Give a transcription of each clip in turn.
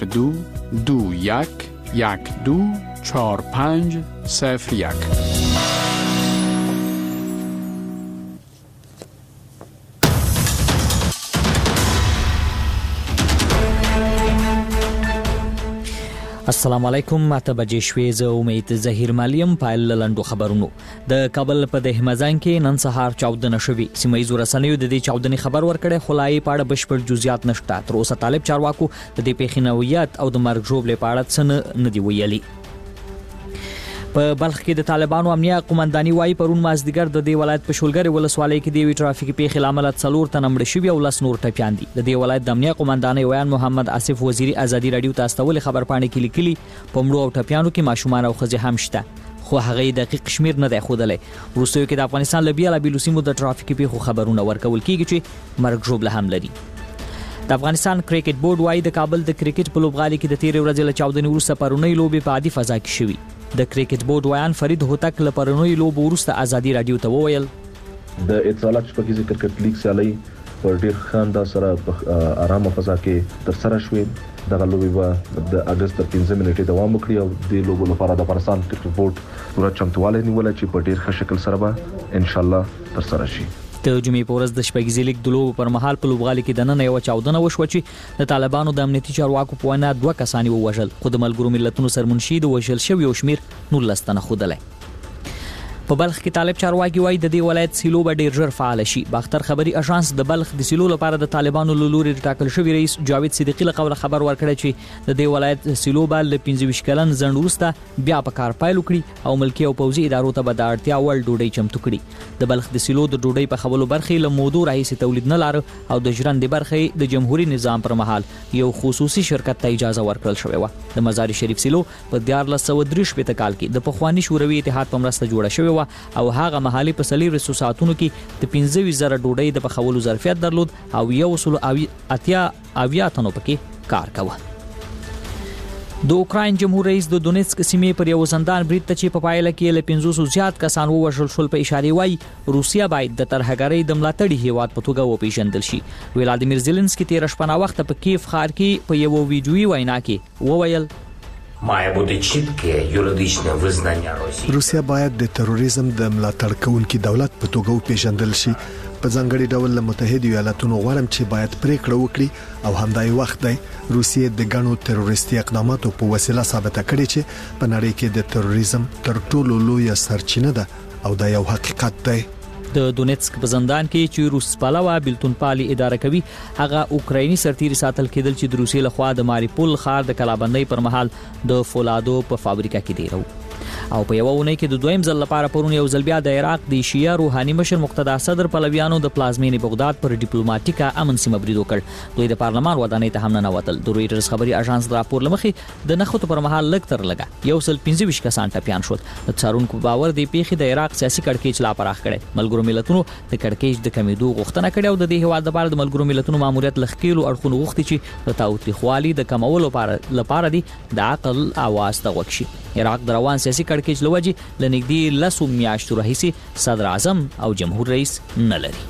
02-21-12-45-01. السلام علیکم. ماته بجې شوې. زه امید ظهیر مالیم. پایل لنډو خبرونو. د کابل په دهمزان کې نن سهار چاودنه شوې. سیمه ییزو رسنیو د دې چاودنې خبر ورکړی، خو لا یې په اړه بشپړ جزئیات نشته. تر اوسه طالب چارواکو د دې پیښې نوعیت او د مرګ ژوبلې په اړه څه نه دي ویلي. په بلخ کې د طالبانو امنیه قومنداني وايي پرون مازدیګر د دې ولایت په شولګر ولسوالۍ کې د ټرافیکي پیښې لامل 4 تن مړه شوي او 10 نور ټپیان دي. د دې ولایت د امنیه قومنداني ویان محمد آصف وزیری ازادي رادیو ته استول خبر پاڼې کې لیکلي په مړو او ټپیانو کې ماشومان او ښځې هم شته، خو هغه دقیق شمیر نه دی ښودلی. وروستیو کې د افغانستان له بیلابیلو سیمو د ټرافیکي پیښو خبرونه ورکول کیږي چې مرګ ژوبله هم لري. د افغانستان کرکټ بورډ وايي د کابل د کرکټ په لوبغالي کې د تیرې ورځې له چاودنې وروسته پرونۍ لوبې په عادي فضا کې شوي. د کرکټ بورډ ویان فرید هوتک له پرونۍ لوبو وروسته ازادي رادیو ته وویل د اتصالات شبکیزې کرکټ لیګ سیالۍ په ډیر ښه انداز سره په آرامه فضا کې ترسره شوې. دغه لوبې به د اگست تر 15 منټې دوام وکړي او د لوبو لپاره د افغانستان کرکټ بورډ پوره چمتووالی نیولی چې په ډیر ښه شکل سره به ان شاء الله ترسره شي. د جمعې په ورځ د شپږیزې لیګ د لوبو پر مهال په لوبغالي کې دننه یو چاودنه وشوه چې د طالبانو د امنیتي چارواکو په وینا 2 کسان ووژل، خو د ملګرو ملتونو سرمنشي د وژل شویو شمیر 19 تنه ښودلی. په بلخ کې طالب چارواکي وایي د دې ولایت سیلو به ډیر ژر فعال شي. باختر خبري اژانس د بلخ د سیلو لپاره د طالبانو له لوري ټاکل شوی رئیس جاوید صدیقی له قوله خبر ورکړی چې د دې ولایت سیلو به له 25 کلن ځنډ وروسته بیا په کار پیل وکړي او ملکي او پوځي ادارو ته به د اړتیا وړ ډوډۍ چمتو کړي. د بلخ د سیلو د ډوډۍ په خولو برخې له مودو راهیسې تولید نه لاره او د ژرندې برخې د جمهوریت نظام پر مهال یو خصوصي شرکت ته اجازه ورکړل شوې و. د مزار شریف سیلو په 1433 کال کې د پخوانی شوروي اتحاد په مرسته جوړه شوې و او هغه محلي په 400 ساعتونو کې د 15,000 ډوډۍ د پخولو ظرفیت درلود او 180 تنو پکې کار کاوه. د اوکراین جمهور رئیس د دونیتسک سیمې پر یو زندان برید ته چې په پایله کې له 500 زیات کسان ووژل شول په اشاره وایي روسیا باید د ترهګرۍ د ملاتړي هیواد په توګه وپیژندل شي. ولادیمیر زيلنسکي تیر شپه وخت په کیف ښار کې په یو ویډیویي وینا کې وویل має бути чітке юридичне визнання Росії. روسیا باید د تروریزم د ملاتړ کوونکي دولت په توګه وپیژندل شي. په ځانګړي ډول له متحده ایالاتونو غواړم چې باید پریکړه وکړي او همدای وخت دی روسیې د ګڼو تروریستي اقداماتو په وسیله ثابته کړي چې په نړۍ کې د تروریزم تر ټولو لویه سرچینه ده او دا یو حقیقت دی. د دونیتسک په زندان کې چې روس پالوا بلتون پالي اداره کوي هغه اوکرایني سرتیري ساتل کېدل چې د روسیې لخوا د ماریپول ښار د کلابندۍ پر مهال د فولادو په فابریکه کې دیرو. او په یو ونه کې د دویم ځل لپاره پرون یو ځل بیا د عراق د شیعه روحاني مشر مقتدا صدر پلویانو د پلازمینې بغداد پر ډیپلوماټیکا امن سیمه برید وکړ. دوی د پارلمان ودانۍ ته هم نه وتل. د رویټرز خبري اژانس د راپور لمخې د نخښو پر مهال لږ تر لږه 125 کسان ټپیان شول. د څارونکو باور دی پیښې د عراق سیاسي کړکېچ لا پراخ کړي. ملګرو ملتونو د کړکېچ د کمیدو غوښتنه کړې او د دې هیواد لپاره د ملګرو ملتونو ماموریت لخکېلو اړخونو غوښتي چې د تاوتریخوالي د کمولو لپاره دي د عقل اواز ته غوږ شي. عراق د روان سیاسي کړکېچ لوجي لنګدي 10 میاشتو راهیسې صدر اعظم او جمهور رئیس نه لري.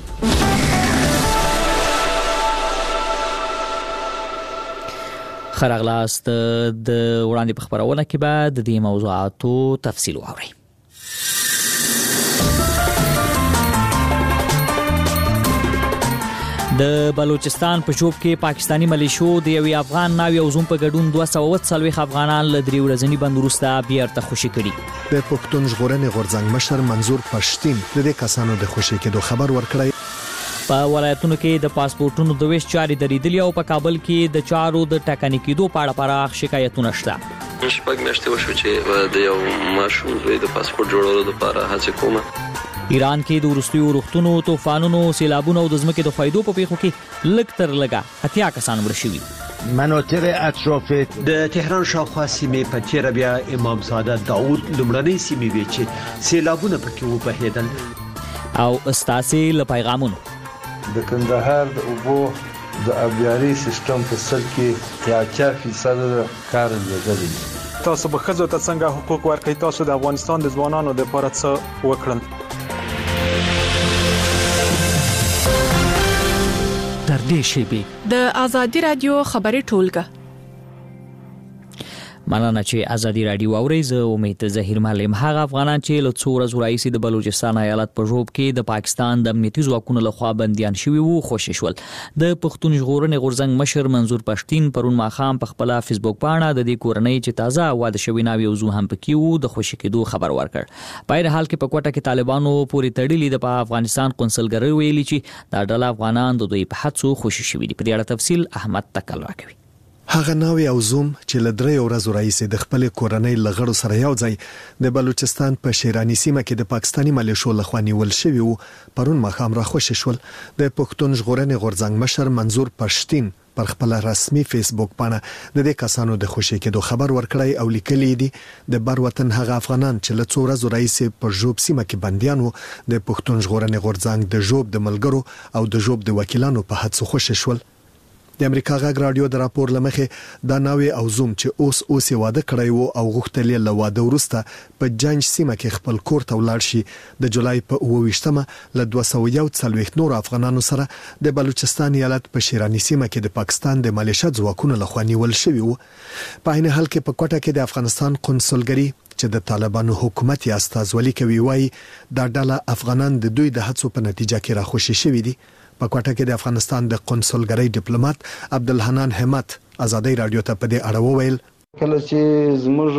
خراغلاست د وړاندې په خبرونه کې بعد د دې موضوعاتو تفصیل واورئ. د بلوچستان په شوب کې پاکستانی ملیشو د یو افغان ناوی او زوم په ګډون 240 افغانان له درې ورځنی بند وروسته بیرته خوشي کړي. د پښتون ژغورنې غورځنګ مشر منظور پښتين د دې کسانو د خوشي کېدو خبر ورکړی. په ولایتونو کې د پاسپورتونو د ویش چارې درېدلې او په کابل کې د چارو د ټاکنې کېدو په اړه پراخ شکایتونه شته. شپږ میاشتې وشو چې د یو ماشوم د پاسپورت جوړولو لپاره هڅه کومه. ایران کې د وروستیو روغتونو طوفانونو سیلابونو او د ځمکې د خویدو په پیښو کې لږ تر لږه 80 کسان مړه شوي. مناطق اطراف د تهران شاوخوا سیمې په تیره بیا امام ساده داود لومړنۍ سیمې وې چې سیلابونه پکې وبهېدل. او استاسې له پیغامونو د کندهار د اوبو د ابياري سیستم په سر کې 80% کار لري. تاسو به خزو ته څنګه حقوق ورکړئ؟ تاسو د افغانستان د ځوانانو لپاره څه وکړل؟ در دې شیبې د آزادی رادیو خبري ټولګه مننه چې ازادي رادیو اوري. زه امید ظهیر معلم. هغه افغانان چې له څو ورځې راهیسې د بلوچستان ایالت په ژوب کې د پاکستان د امنیتي ځواکونو لخوا بنديان شوي وو خوشی شول. د پښتون ژغورنې غورځنګ مشر منظور پښتين پرون ماخام په خپل فیسبوک باندې د دې کورنۍ چې تازه واده شوی ناوی وزو هم پکې وو د خوشی کېدو خبر ورکړ. په هر حال کې په کوټه کې طالبانو پوری تړلې د افغانستان قونسلګری ویلي چې دا ډله افغانان د دوی په حادثو خوشی شوي دي. په دې اړه تفصیل احمد تکل راکوي. هغه ناوی او زوم چې له 3 ورځې راهیسې د خپل کورنۍ لغړو سره یو ځای د بلوچستان په شیرانی سیمه کې د پاکستاني ملیشو لخوا نیول شوی وو پرون ماخام را خوشی شول. د پښتون ژغورنې غورځنګ مشر منظور پښتين پر خپل رسمي فیسبوک باندې د دې کسانو د خوشی کېدو خبر ورکړی او لیکلی دی د بر وطن هغه افغانان چې له 2 ورځې راهیسې په ژوب سیمه کې بنديان وو د پښتون ژغورنې غورځنګ د ژوب د ملګرو او د ژوب د وکیلانو په حادثه خوشی شول. د امریکا غږ رادیو د راپور لمخې دا ناوی او زوم چې اوس واده کړی وو او غوښتل له واده وروسته په جنج سیمه کې خپل کور ته ولاړ شي د جولای په 28مه له 241 نور افغانانو سره د بلوچستان ایالت په شیرانی سیمه کې د پاکستان د ملیشیا ځواکونو لخوا نیول شوی وو. په عین حال کې په کوټه کې د افغانستان قونسلګری چې د طالبانو حکومت یا استازولي کوي وایي دا ډله افغانان د دوی د هڅو په نتیجه کې راخوشي شوي دي. په کوټه کې د افغانستان د قونسلګری ډیپلوماټ عبدالحنان همت ازادي رادیو ته په دې اړه وویل کله چې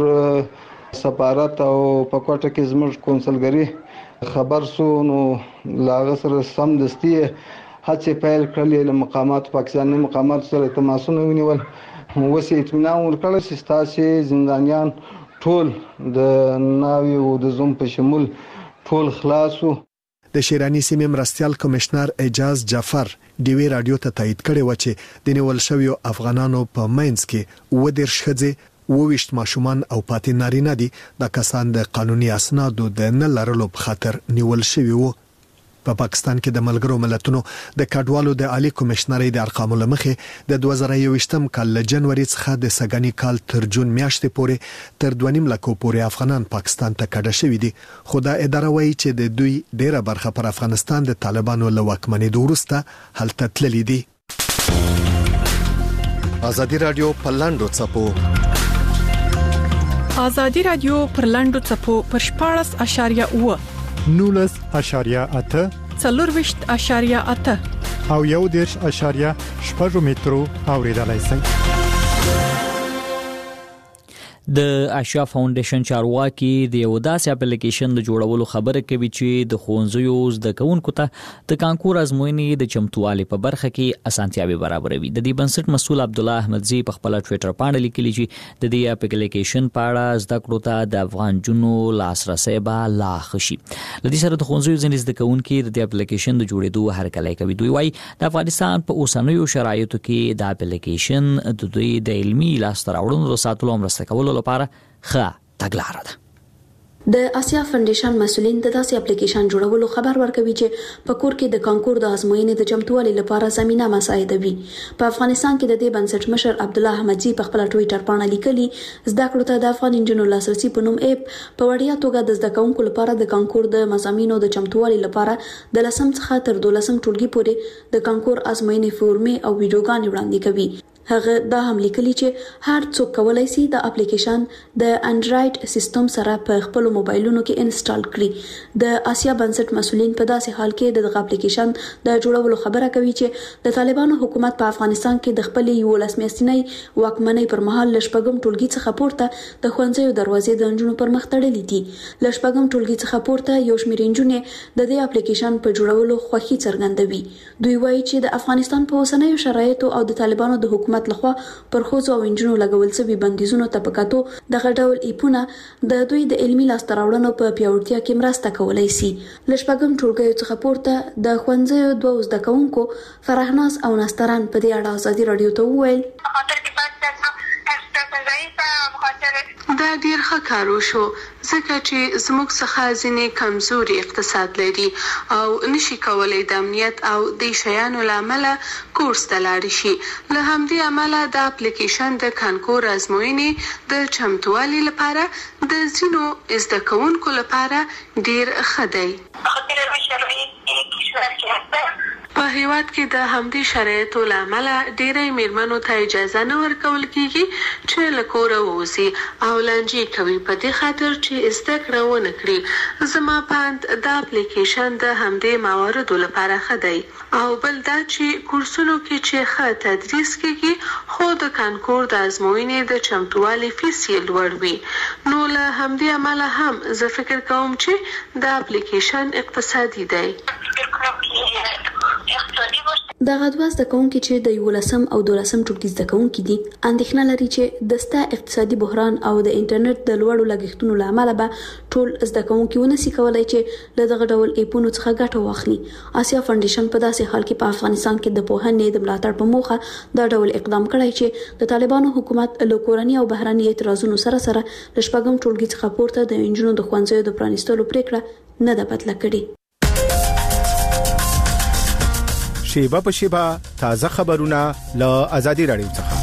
زموږ سفارت او په کوټه کې زموږ قونسلګری خبر سو نو لاغه سره سم دستي هڅه پیل کړلې له مقامات پاکستاني مقامات سره تماسونه ونیول وسې اطمینان ورکړل چې تاسو زندانیان ټول د ناوی او د زوم په شمول ټول خلاصو. د شیرانی سیمې مرستيال کمشنر اعجاز جعفر ډیوی رادیو ته تایید کړی و چې د نیول شویو افغانانو په مینس کې 10 ښځې 20 ماشومان او پاتې نارینه دي. د کسان د قانوني اسنادو د نه لرلو په خاطر نیول شوی وو. په پاکستان کې د ملګرو ملتونو د کډوالو د عالی کمشنرۍ د ارقامو لمخې د 2021م کال له جنوري څخه د سګنی کال تر جون میاشتې پورې تر 2.5 لکو پورې افغانان پاکستان ته کډه شوي دي. خو دا اداره وایي چې د دوی ډیره برخه پر افغانستان د طالبانو له واکمنۍ وروسته هلته تللي دي. ازادي رادیو په لاندو چپو ازادي رادیو پر لاندو چپو پر 14.8 19.8 40.8 او 1.8 مترو اوریدلای شئ. د آشیا فاونډیشن چارواکي د یو داسې اپلیکیشن د جوړولو خبره کوي چې د ښوونځیو زده کوونکو ته د کانکور ازموینې د چمتووالي په برخه کې اسانتیاوي برابروي. د دې بنسټ مسؤل عبد الله احمدزي په خپل ټوئیټر باندې لیکلي چې د دې اپلیکیشن په اړه زده کړو ته د افغان جنو لاسرسي به لا خشي. لدې سره د ښوونځیو ځینې زده کوونکي د دې اپلیکیشن د جوړېدو هرکلی کوي. دوی وايي د افغانستان په اوسنیو شرایطو کې د اپلیکیشن د دوی د علمي لاسته راوړنو د ساتلو مرسته کولو لپاره ښه تګلاره ده. د آسیا فاونډیشن مسؤلین د داسې اپلیکیشن جوړولو خبر ورکوي چې په کور کې د کانکور د ازموینې د چمتووالي لپاره زمينه مساعدوي. په افغانستان کې د دې بنسټ مشر عبد الله احمدزي په خپل ټوئیټر باندې لیکلي زده کړو ته د افغان انجنونو لاسرسي په نوم اپ په وړیا توګه د زده کوونکو لپاره د کانکور د مضامینو د چمتووالي لپاره د 10 څخه تر 12 ټولګي پورې د کانکور ازموینې فورمې او ویډیوګانې وړاندې کوي. هغه دا هم لیکلي چې هر څوک کولای شي د اپلیکیشن د انډرایډ سیستم سره په خپل موبایلونو کې انسټال کړي. د آسیا بنسټ مسؤلین په داسې حال کې دغه اپلیکیشن د جوړولو خبره کوي چې د طالبانو حکومت په افغانستان کې د خپل یو لسمیاشتنۍ واکمنۍ پر مهال لشپږم ټولګي څخه پورته د ښوونځیو دروازې د انجونو پر مخ تړلې دي. لشپږم ټولګي څخه پورته یو شمېر انجونې د دې اپلیکیشن په جوړولو خوښي څرګندوي. دوی وایي چې د افغانستان په اوسنیو شرایطو او د طالبانو د حکومت لخوا پر خوځو او انجنونو لګول شوی بندیزونو ته پکاتو دغه ډول ایپونه د دوی د علمي لاسته راوړنو په پیاوړتیا کې مرسته کولای شي. لشپږم ټولګي څخه پورته د ښوونځیو دوه زده کوونکو فرحناز او نستران په دې اړه ازادي رادیو ته وویل دا ډیر ښه کار وشو ځکه چې زموږ څخه ځینې کمزوري اقتصاد لري او نشي کولای د امنیت او د شیانو لامل کورس ته لاړ شي. له همدې امله د اپلیکیشن د کانکور ازموینې د چمتووالي لپاره د ځینو زده کوونکو لپاره ډیر ښه دی. په هیواد کې د همدې شرایطو له امله ډېری میرمنو ته اجازه نه ورکول کیږي چې له کوره ووځي او لانجې کوي په دې خاطر چې زده کړه ونه کړي. زما پاند دا اپلیکیشن د همدې مواردو لپاره ښه دی او بل دا چې کورسونو کې چې ښه تدریس کیږي خو د کانکور د ازموینې د چمتووالي فیس یې لوړ وي. نو له همدې امله هم زه فکر کوم چې دا اپلیکیشن اقتصادي دی. دغه دوه زده کوونکي چې د 11م او 12م ټولګي زده کوونکي دي اندېښنه لري چې دسته اقتصادي بحران او د انټرنیټ د لوړو لګښتونو له امله به ټول زده کوونکي ونسي کولای چې له دغه ډول اپونو څخه ګټه واخلي. آسیا فاونډیشن په داسې حال کې په افغانستان کې د پوهنې د ملاتړ په موخه دا ډول اقدام کړی چې د طالبانو حکومت له کورنۍ او بهرني اعتراضونو سره له شپږم ټولګي څخه پورته د انجونو د ښوونځیو د پرانیستلو پریکړه نه ده بدله کړې. شیبه په شیبه تازه خبرونه له آزادي رادیو څخه.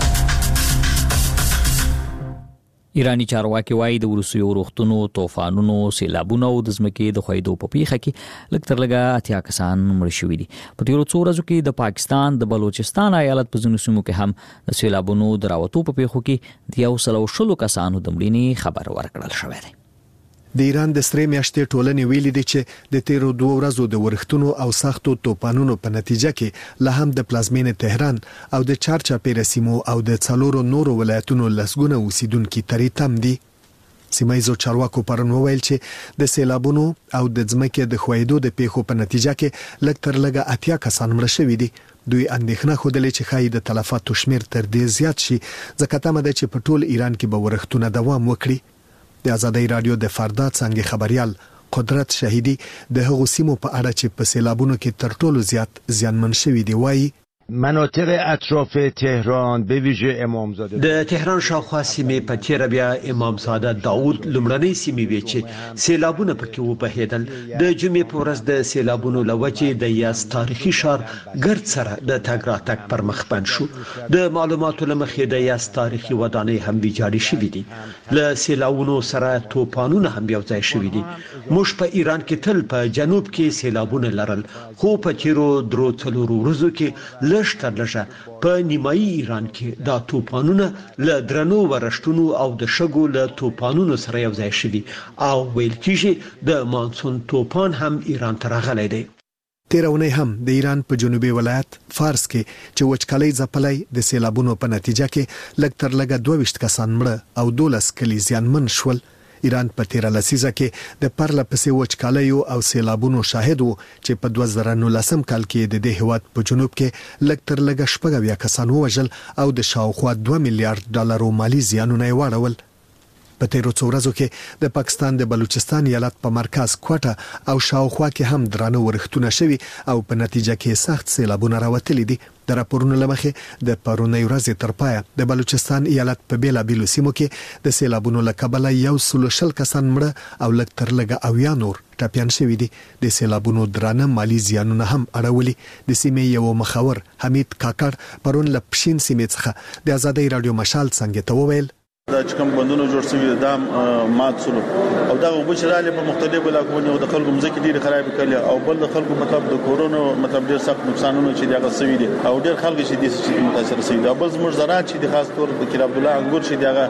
ایرانی چارواکي وايي د روسیې روغتونو طوفانونو سیلابونو او د ځمکې د خویدو په پیښه کې لږ تر لږه 80 کسان مړ شوي دي. په تیرو څو ورځو کې د پاکستان د بلوچستان ایالت په ځینو سیمو کې هم د سیلابونو د راوتو په پیښو کې د 160 کسانو د مړینې خبر ورکړل شوی دی. د ایران د سرې میاشتې ټولنې ویلي دي چې د تیرو 2 ورځو د ورښتونو او سختو توپانونو په نتیجه کې له هم د پلازمینې تهران او د چارچاپیره سیمو او د څلورو نورو ولایتونو لسګونه اوسیدونکو تری تم دي. سیمایزو چارواکو پرون وویل چې د سیلابونو او د ځمکې د خویدو د پیښو په نتیجه کې لږ تر لږه 80 کسان مړ شوي دي. دوی اندېښنه خوده چې خای د تلفاتو شمیر تر دې زیات شي ځکه تمه ده چې په ټول ایران کې به ورښتونه دوام وکړي. د آزادۍ رادیو د فردا څنګه خبريال قدرت شهیدی د هغو سیمو په اړه چې په سیلابونو کې تر ټولو زیات زیانمن شوي دي وایي مناطق اطراف تهران به ویژه امامزاده د تهران شاوخوا سیمې په تیر بیا امامزاده داوود لمړنۍ سیمې وی چې سیلابونه پکې وبهیدل. د جمعې په ورځ د سیلابونو لوجې د یاس تاریخي ښار ګرد سره د تګ راتګ پر مخ بند شو. د معلوماتو لمخې د یاس تاریخي ودانۍ هم ویجاړې شوې دي. له سیلابونو سره توپانونه هم یو ځای شوې دي. موږ په ایران کې تل په جنوب کې سیلابونه لرل خو په تیرو درو څلورو ورځو کې لږ په نیمایي ایران کې دا توپانونه له درنو ورښتونو او د شګو له توپانونو سره یو ځای شوي او ویل کېږي د مانسون توپان هم ایران ته راغلی دی. تیرونه هم د ایران په جنوبي ولایت فارس کې چې وچکالۍ ځپلای د سیلابونو په نتیجه کې لږ تر لږه 22 کسان مړه او 12 کلی زیانمن شول. ایران په تیر لسیزه کې د پرله پسې وچکالیو او سیلابونو شاهد وو چې په 2019 کال کې د دې هیواد په جنوب کې لږ تر لږه 80 کسان ووژل او د شاوخوا 2 میلیارډ ډالرو مالی زیانونه یې واړول. په تیرو څو ورځو کې د پاکستان د بلوچستان ایالت په مرکز کوټه او شاوخوا کې هم درانه ورښتونه شوي او په نتیجه کې سخت سیلابونه راوتلي دي. د راپورونو لمخې د پرونی ورځې تر پایه د بلوچستان ایالت په بیلابیلو سیمو کې د سیلابونو له کبله 160 کسان مړه او لږ تر لږه 90 نور ټپيان شوي دي. د سیلابونو درانه مالی زیانونه هم اړولي. د سیمې یو مخاور حمید کاکړ پرون له پښین سیمې څخه د آزادۍ رادیو مشال څنګه ته وویل دا چې کوم بندونه جوړ شوي دا مات سلو او دا وبشراله په مختلفو علاقو د خلکو مزکه ډیره خراب کړي او بل د خلکو مطلب د کورونا مطلب ډیر سخت نقصانونه چې دغه سوي دي او ډیر خلک چې د متاثر شوي دا بل زموږ زراعت چې د خاص تور د کیر عبد الله انګور چې دغه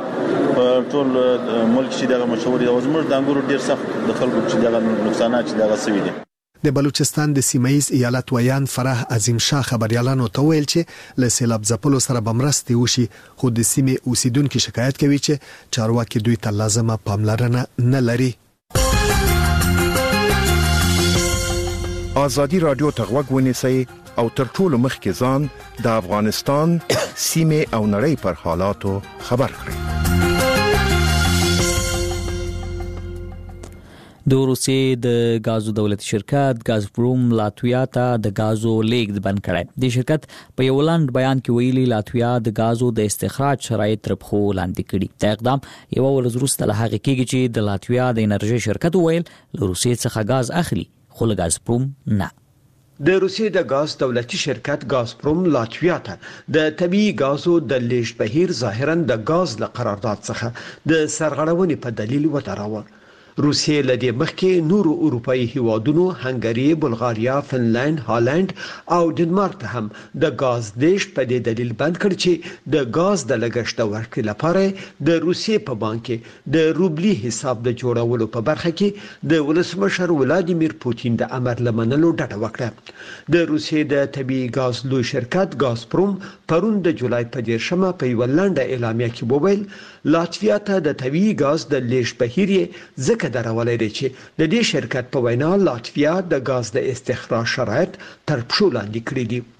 ټول ملک چې دغه مشهور دي او زموږ د انګور ډیر سخت د خلکو چې دغه نقصانات چې دغه سوي دي. د بلوچستان د سیمایز ایالت ویان فرح عظیم شاه خبريالانو ته ویل چې له سیلاب ځپلو سره بمرستي وشي خو د سیمې اوسیدونکو شکایت کوي چې چارواکي دوی ته لازمه پاملرنه نه لري. آزادی رادیو ته غوږ ونیسئ او تر ټولو مخکې ځان د افغانستان سیمې او نړۍ پر حالاتو خبر کړئ. د روسیې د غازو دولتي شرکت غازپروم لاتویا ته د غازو لیږد بند کړی. د شرکت په یو لاند بیان کې ویلي لاتویا د غازو د استخراج شرایط تر پخو لاندې کړي. دا اقدام یو ورځ وروسته له هغه کېږي چې د لاتویا د انرژي شرکت ویل له روسیې څخه غاز اخلي خو له غازپروم نه. د روسیې د غاز دولتي شرکت غازپروم لاتویا ته د طبيعي غازو د لیږد بهیر ظاهرا د غاز له قرارداد څخه د سرغړونې په دلیل وتراوه. روسیې لدې مخکې نورو اروپאי هیوادونو هنګری، بلغاریا، فنلند، هالند او ډنمارک ته هم د غاز دیش په دې دلیل بند کړ چې د غاز د لګښت ورکړې لپاره د روسیې په بانک کې د روبلی حساب د جوړولو په برخه کې د ولسمشر ولادیمیر پوتین د امر لمنلو ډډه وکړه. د روسیې د طبيعي غاز لوی شرکت غازپروم پرون د جولای په 10مه په یو لنډه اعلامیه کې وویل لاتویا ته د طبيعي غاز د لیږد بهیر ځکه درولای دی چې د دې شرکت په وینا لاتویا د غاز د استخراج شرایط تر پښو لاندې کړی دي.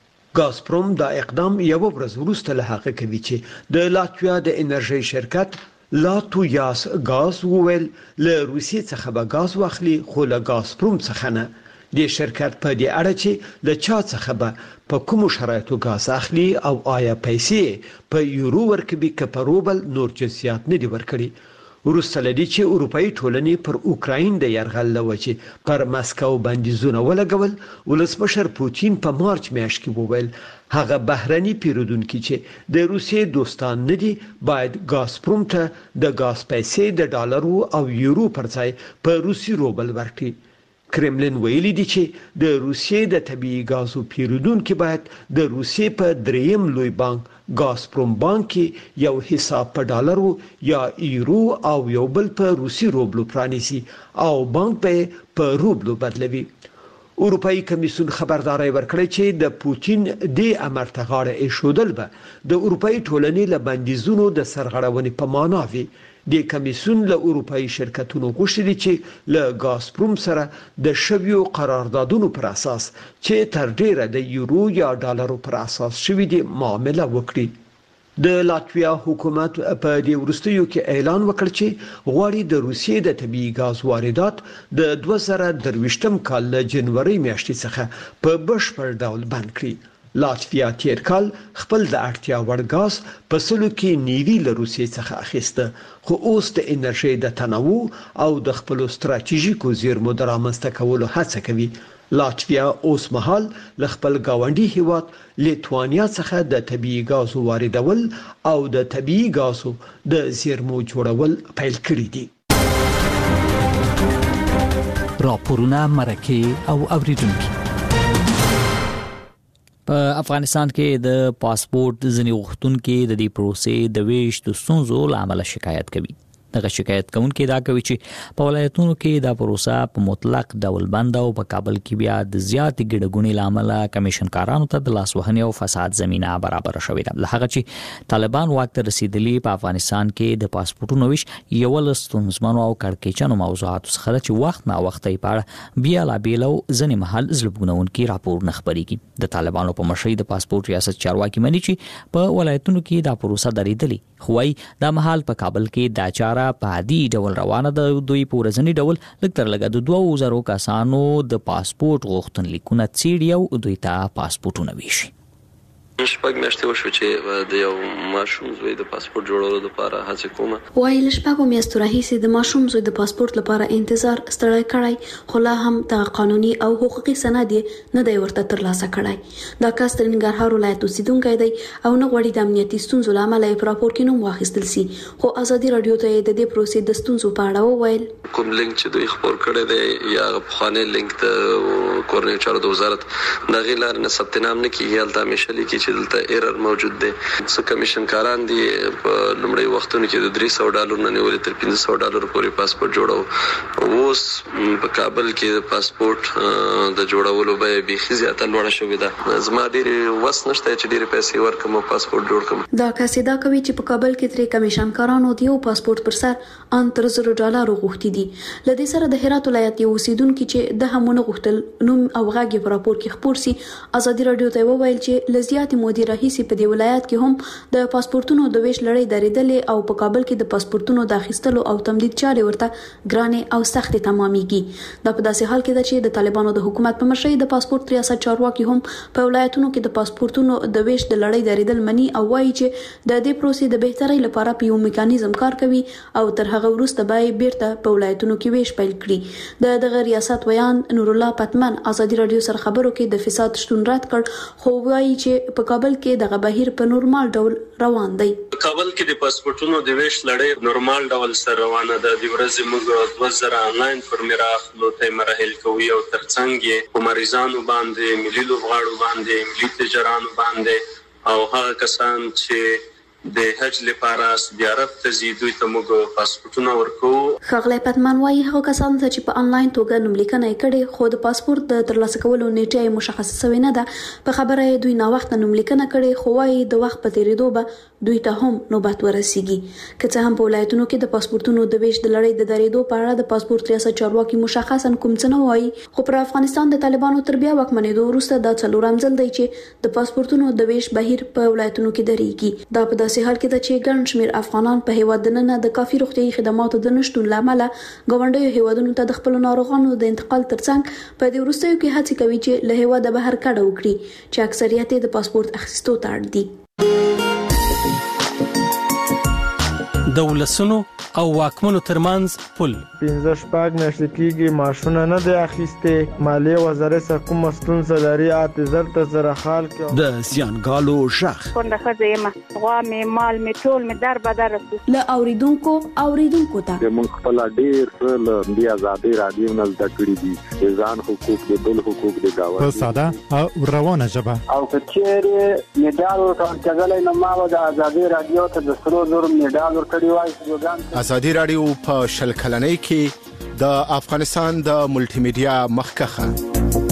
غازپروم دا اقدام یو ورځ وروسته له هغه کوي چې د لاتویا د انرژي شرکت لاتویاس غاز وویل له روسیې څخه به غاز واخلي خو له غازپروم څخه نه. د شرکت په دې اړه چې له چا څخه به په کوم شرایطو غاز اخلي او آیا پیسې په یورو ورکوي که په روبل نور جنسیات نه دي ورکړي. وروسته لدی چې اروپאי ټولنې پر اوکراین د یرغل لوجې پر مسکو بندیزونه ولګول، ولسمشر پوتین په مارچ میاشت کې وویل هغه بهرني پیرودونکو چې د روسیې دوستان نه دي باید غازپروم ته د غاز پیسې د ډالرو او یورو پر ځای په روسي روبل ورکړي. کرملین ویلي دی چې د روسیې د طبيعي غازو پیرودونکو باید د روسیې په دریم لوی بانک غازپروم بانک کې یو حساب په ډالرو یا یورو او یو بل په روسي روبلو پرانیسي او بانک به په روبلو بدلوي. اروپאי کمیسیون خبرداري ورکړی چې د پوتین د امر ته غاړه ایښودل به د اروپאי ټولنې له بندیزونو د سرغړونې په معنا وي. د کمیسیون له اروپאי شرکتونو غوښتي دي چې له غازپروم سره د شویو قراردادونو پر اساس چې تر ډیره د یورو یا ډالرو پر اساس شوی دي معامله وکړي. د لاتویا حکومت په دې وروستیو کې اعلان وکړ چې غواړي د روسیې د طبيعي غاز واردات د 2023م کال له جنوري میاشتې څخه په بشپړ ډول بند کړي. لاتویا تیر کال خپل د اړتیا وړ غاز په سلو کې نیوي له روسیې څخه اخیسته خو اوس د انرژي د تنوع او د خپل ستراتیژیکو زیرمو د رامنځته کولو هڅه کوي. لاتویا اوس مهال له خپل گاونډي هیواد لیتوانیا څخه د طبيعي غازو واردول او د طبيعي غازو د زیرمو جوړول پیل کړی دي. راپورونه مرکه او اوریدونکو په افغانستان کې د پاسپورت ځنی غوښتونکو د دې پروسې د ویش د ستونزو لامل شکایت کوي. دغه شکایت کوونکي دا کوي چې په ولایتونو کې دا پروسه په مطلق ډول بند او په کابل کې بیا د زیات ګډګونې لامل کمیشنکارانو ته د لاسوهنې او فساد زمينه برابر شوې ده. لهغه چې طالبان واک ته رسیدلی په افغانستان کې د پاسپورتونو ویش یو لستونزمنو او کړکېچنو موضوعات څخه چې وخت نا وخت یې پاره بیا لا بیلو ځنې محل زلبګونونکي راپور نخبريږي. د طالبانو په مشرۍ د پاسپورت ریاست چارواکي مني چې په ولایتونو کې دا پروسه درېدلی خوای دا محل په کابل کې دا چاره په عادي ډول روانه ده. دوی په ورځنی ډول لکتر لګا د 2000 کسانو د پاسپورت غوښتنلیکونه څیړي او دوی ته پاسپورتونه ویشي. شپږ میاشتې وشو چې د یو ماشوم زوی د پاسپورت جوړولو لپاره هڅه کوم. وایي له شپږو میاشتو راهیسې د ماشوم زوی د پاسپورت لپاره انتظار ستړی کړی خو لا هم د قانوني او حقوقي سند نه دی ورته ترلاسه کړی. دا کس د ننګرهار ولایت اوسیدونکی دی او نه غواړي د امنیتي ستونزو له امله په راپور کې نوم واخیستل سي. خو ازادي رادیو ته د دې پروسې د ستونزو په اړه وویل کوم لینک چې دوی خبر کړی دی یا بخانه لینک د کورنۍ چارو د وزارت د غیلار نه ثبت نام نه کیږي هلته همیشه لیکي چې دلته ایرر موجود دی. څه کمیشنکاران دي په لومړی وختونو کې د $300 نه نیولې تر $500 پورې پاسپورت جوړاو. اوس په کابل کې د پاسپورت د جوړولو به بيخي زیاته لوړه شوې ده. زما ډېر وس نشته چې ډېر پیسې ورکم او پاسپورت جوړ کړم. دا کسي دا کوي چې په کابل کې تر کمیشنکارانو دیو پاسپورت پر سر $1,000 غوښتي دي. لدې سره د هرات ولایت یو اوسیدونکو چې د همونه غوښتل نوم او غږی په راپور کې خبر سي. ازادي رادیو ته وویل چې لزیات مدیر رئیس په دې ولایت کې هم د پاسپورتونو د ویش لړۍ درېدلې او په کابل کې د پاسپورتونو د اخیستلو او تمدید چارې ورته ګرانې او سختې تمامېږي. دا په داسې حال کې ده چې د طالبانو د حکومت په مشرۍ د پاسپورت ریاست چارواکي هم په ولایتونو کې د پاسپورتونو د ویش د لړۍ درېدل مني او وایي چې د دې پروسې د بهترۍ لپاره په یو میکانیزم کار کوي او تر هغه وروسته به بیرته په ولایتونو کې ویش پیل کړي. دغه ریاست ویان نور الله پتمن ازادي رادیو سره خبرو کې د فساد شتون رد کړ خو وایي چې په په کابل کې دغه بهیر په نورمال ډول روان دی. کابل کې د پاسپورتونو د ویش لړۍ نورمال ډول سره روانه ده. د ورځې موږ 2000 انلاین فرمیره اخلو ته مراحل کوي او ترڅنګ یې په مریضانو باندې، ملي لوبغاړو باندې، ملي تجارانو باندې او هغه کسان چې د حج لپاره زیارت ته ځي دوی ته موږ پاسپورتونه ورکو. ښاغلی پتمن وايي هغه کسان ته چې په انلاین توګه نوملیکنه یې کړې خو د پاسپورت د ترلاسه کولو نیټه یې مشخصه شوې نه ده، په خبره یې دوی ناوخته نوملیکنه کړې خو وايي د وخت په تیریدو به دوی ته هم نوبت ورسیږي. که څه هم په ولایتونو کې د پاسپورتونو د ویش د لړۍ د درېدو په اړه د پاسپورت ریاست چارواکي مشخصا کوم څه نه وایي، خو پر افغانستان د طالبانو تر بیا واکمنېدو وروسته دا څلورم ځل دی چې د پاسپورتونو د ویش بهیر په ولایتونو کې درېږي. دا په داسې حال کې ده چې ګڼ شمېر افغانان په هیواد دننه د کافي روغتیايي خدماتو د نشتون له امله ګاونډیو هیوادونو ته د خپلو ناروغانو د انتقال ترڅنګ په دې وروستیو کې هڅې کوي چې له هیواده بهر کډه وکړي چې اکثریت یې د پاسپورت اخیستو ته اړ دي. د ولسونو او واکمنو ترمنځ پل 15 میاشتې کېږي ماشونه نه دی اخیستې، مالیې وزارت څخه کومه ستونزه لري اعتذار ته سره حال کې د زیانګالو شخ کونډه ښځه یم، غوا مې مال مې ټول مې در بدر له اوریدونکو ته موږ خپل ډېر څه له دې ازادي رادیو نه زده کړي دي، د ځان حقوق د بل حقوق د گاونډي په ساده او روانه ژبه او کچېره میډال ورکړل کېدل نو ما د ازادي رادیو ته د 300 میډال ورکړی وای. ازادي رادیو په شل کلنۍ کې د افغانستان د ملټي میډیا مخکخه.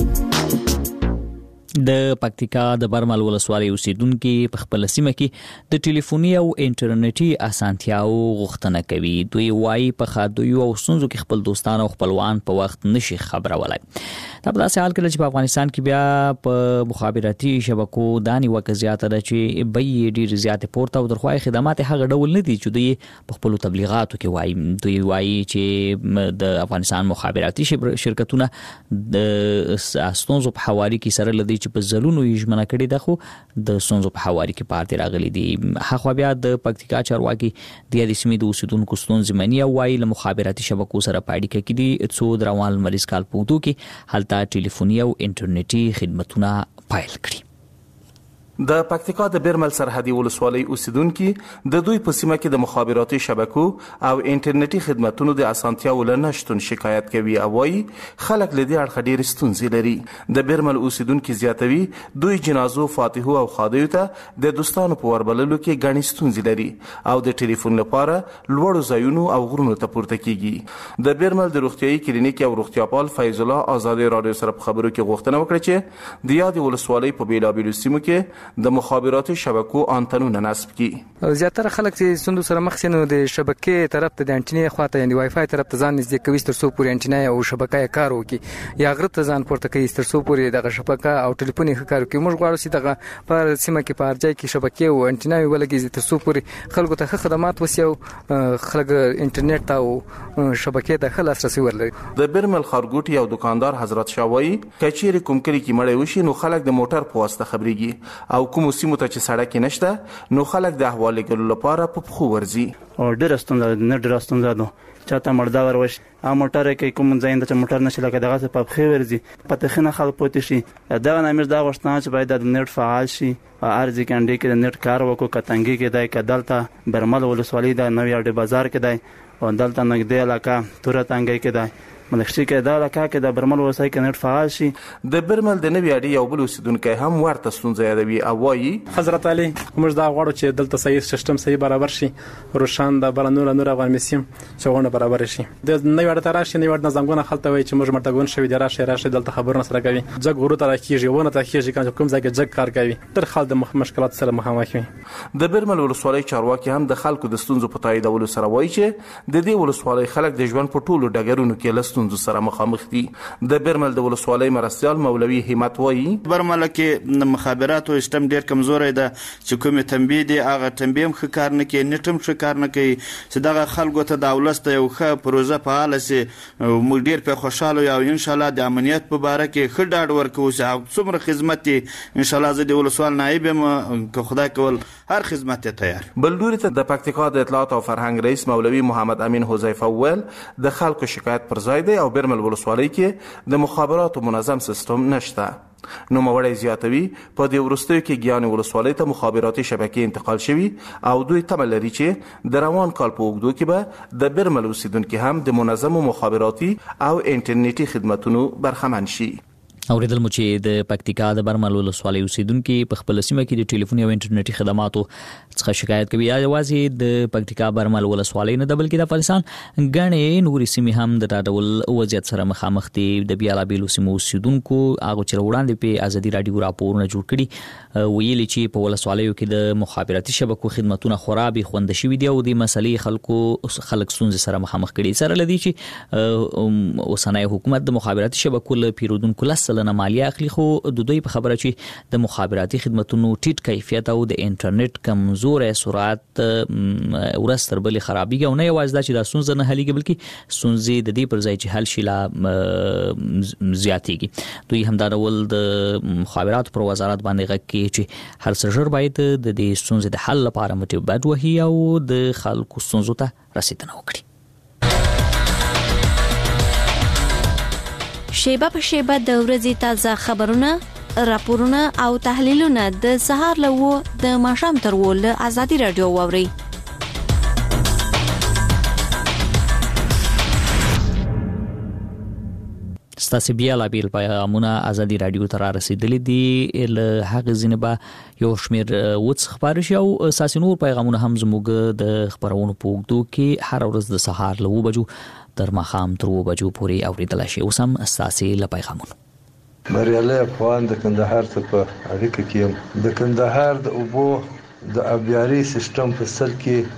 د پکتیکا د برمل ولسوالۍ اوسیدونکو په خپل سیمه کې د ټلیفوني او انټرنیټي اسانتیاو غوښتنه کوي. دوی وايي په خادویو او سنځو کې خپل دوستان او خپلوان په وخت نشي خبرولای. دا په داسې حال کې چې په افغانستان کې بیا په مخابراتي شبکو دانی وکزياته ده چې به ډیر زیات پورته او درخوای خدمات هغه ډول نه دي چې دوی په خپل تبلیغاتو کې وايي. دوی وايي چې د افغانستان مخابراتي شرکتونه د استونزو په حواله کې سره لدی چې په زلونو یې ژمنه کړې ده خو د سنځو په حواله کې پاتې راغلي دي. هغه بیا د پکتیکا چارواکي د دې سیمې د اوسیدونکو ستونزې مني او وايي له مخابراتي شبکو سره په اړیکه کې دي څو د روان مریض کال په وختو کې هلته ټلیفوني او انټرنیټي خدماتونه پایل کړي. د پکتیکا د بیرمل سرحدي ولسوالۍ اوسیدونکو د دوی په سیمه کې د مخابراتي شبکو او انټرنیټي خدماتونو د اسانتیاو لنشتون شکایت کوي او وايي خلک له دې اړخ ډېر ستونزې لري. د بیرمل اوسیدونکو زیاتوي دوی جنازو فاتحو او خادیو ته د دوستانو په وربللو کې غني ستونزې لري او د ټلیفون لپاره لوړو ځایونو او غرونو ته پورته کیږي. د بیرمل د روغتيایي کلینیک او روغتیاپال فیض الله آزادي رادیو سره په خبرو کې غوښتنه وکړه چې د یاد ولسوالۍ په بیلابیلو سیمو کې د مخابراتي شبکو انټنونه نصب کی. زیاتره خلک چې سندو سره مخ سينو د شبکې طرف ته د انټینې خواته یعنی وای فای طرف ته ځان نږدې کوي تر څو پورې انټینې او شبکې کار وکړي یا غره ته ځان پورته کوي تر څو پورې دغه شبکه او ټلیفوني کار کوي. موږ غواړو چې دغه پر سیمه کې په ارځای کې شبکې او انټینې ولګي تر څو پورې خلکو ته خدمات وسیو خلک انټرنیټ او شبکې ته لاسرسي ورلري. د بیرمل خارګوټ یو دکاندار حضرت شاوی کچېری کوم کلی کې مړی وشي نو خلک د موټر په واسطه خبريږي او کوم سیمو ته چې سړک نشته نو خلک د احوال ګلو لپاره په خو ورزي او ډېر ستونزه نه ډېر ستونزه ده چاته مردا وروش ا موټر کې کوم ځای چې موټر نشي لکه دغه په خو ورزي پته خنه خلک پوتې شي دا نامیر دا غوښتنه چې باید د نت فعال شي ارزي کاندې کې د نت کار وکړو کتنګي کې دای کدلته برمل ولسوالۍ د نوې اډې بازار کې دای او دلته نګدې علاقہ تورتنګي کې دای ملخشي کې دا لکه کې د برمل ولسوالۍ کې نت فعال شي. د برمل د نوې اډې یو بل اوسیدونکو هم ورته ستونزه یادوي او وايي حضرت علي موږ دا غواړو چې دلته صحیح سیستم صحیح برابر شي روشان د بلنور افغان مسیم څنګه برابر شي. د نوې اډې تراشي نوې اډې نظامونه خلته وي چې موږ مرتګون شوی د راشه دلته خبرونه سره کوي ځګ ورو ته راکېږي ونه ته کېږي کوم ځای کې ځګ کار کوي تر خل د مشکلات سره مخامخ وي. د برمل ولسوالۍ چارواکي هم د خلکو د ستونزو په تاییدولو سره وايي چې د دې ولسوالۍ خلک د ژوند په ټولو ډګرونو کې له ستونزو سره مخامخ دي. د برمل د ولسوالۍ مرستيال مولوي همت وایي برمل کې مخابراتو سیستم ډیر کمزوري ده چې کومه تنبیه دي هغه تنبیه هم کار نه کوي نټم ښه کار نه کوي چې دغه خلکو ته د اولست یو ښه پروژه فعال سي موږ ډیر په خوشاله یو ان شاء الله د امنیت په اړه کې ښه ډاډ ورکوو چې څومره خدمت ان شاء الله زه د ولسوال نائب که خدای کول هر خدمت ته تیار. بل لوري ته د پکتیکا د اطلاعات او فرهنګ رئیس مولوي محمد امین حذیفه ول د خلکو شکایت پر ځای ولسوالۍ دی او برمل ولسوالۍ کې د مخابراتو منظم سیستم نشته. نوموړی زیاتوي په دې وروستیو کې ګیانې ولسوالۍ ته مخابراتي شبکې انتقال شوي او دوی تمه لري چې د روان کال په اوږدو کې به د برمل اوسیدونکي هم د منظمو مخابراتي او انټرنیټي خدمتونو برخمن شي. اوریدل مو چې د پکتیکا د برمل ولسوالۍ اوسیدونکو په خپل سیمه کې د ټلیفوني او انټرنیټي خدماتو څخه شکایت کوي. یوازې د پکتیکا برمل ولسوالۍ نه بلکې د افغانستان غنې نوري سیمې هم د ډاډول وضعیت سره مخامخ دي. د بیلابیلو سیمو اوسیدونکو هغه چې وړاندې په ازادي رادیو راپورونه جوړ کړي ویلي چې په ولسوالیو کې د مخابراتي شبکو خدماتونه خرابې خوند شوي دي او د مسلې خلک ستونزې سره مخامخ کړي. سره لدی چې اوسنۍ حکومت د مخابراتي شبکو له پیرودونکو سلنه مالیه اخلي، خو د دوی په خبره چې د مخابراتي خدماتونو ټیټ کیفیت او د انټرنیټ کمزورې سرعت ورځ تر بلې خرابېږي او نه یوازې دا چې دا ستونزه نه حلېږي بلکې ستونزې د دې پر ځای چې حل شي لا زیاتېږي. دوی همدا ډول د مخابراتو پر وزارت باندې غږ کوي چې هر څه ژر باید د دې ستونزې د حل لپاره مټبد وهي او د خلکو ستونزو ته رسېدنه وکړي. شیبه په شیبه د ورځې تازه خبرونه، راپورونه او تحلیلونه د سهار له د ماښام تر له ازادي رادیو واوري. ستاسو بیا لا بیل پیغامونه ازادي رادیو ته رسیدلې دي. له هغه ځینې یو شمیر وڅ خبر شي او اساسي نور پیغامونه هم زموږ د خبرونو په وګړو کې هر ورځ د سهار له 2 بجو تر ماښام تر 2 بجو پورې اوریدل شي. اوس هم اساسي له پیغامونو. بریالي افغان د کندهار څخه په اړیکه کې د کندهار د اوبو د ابياري سیستم فصل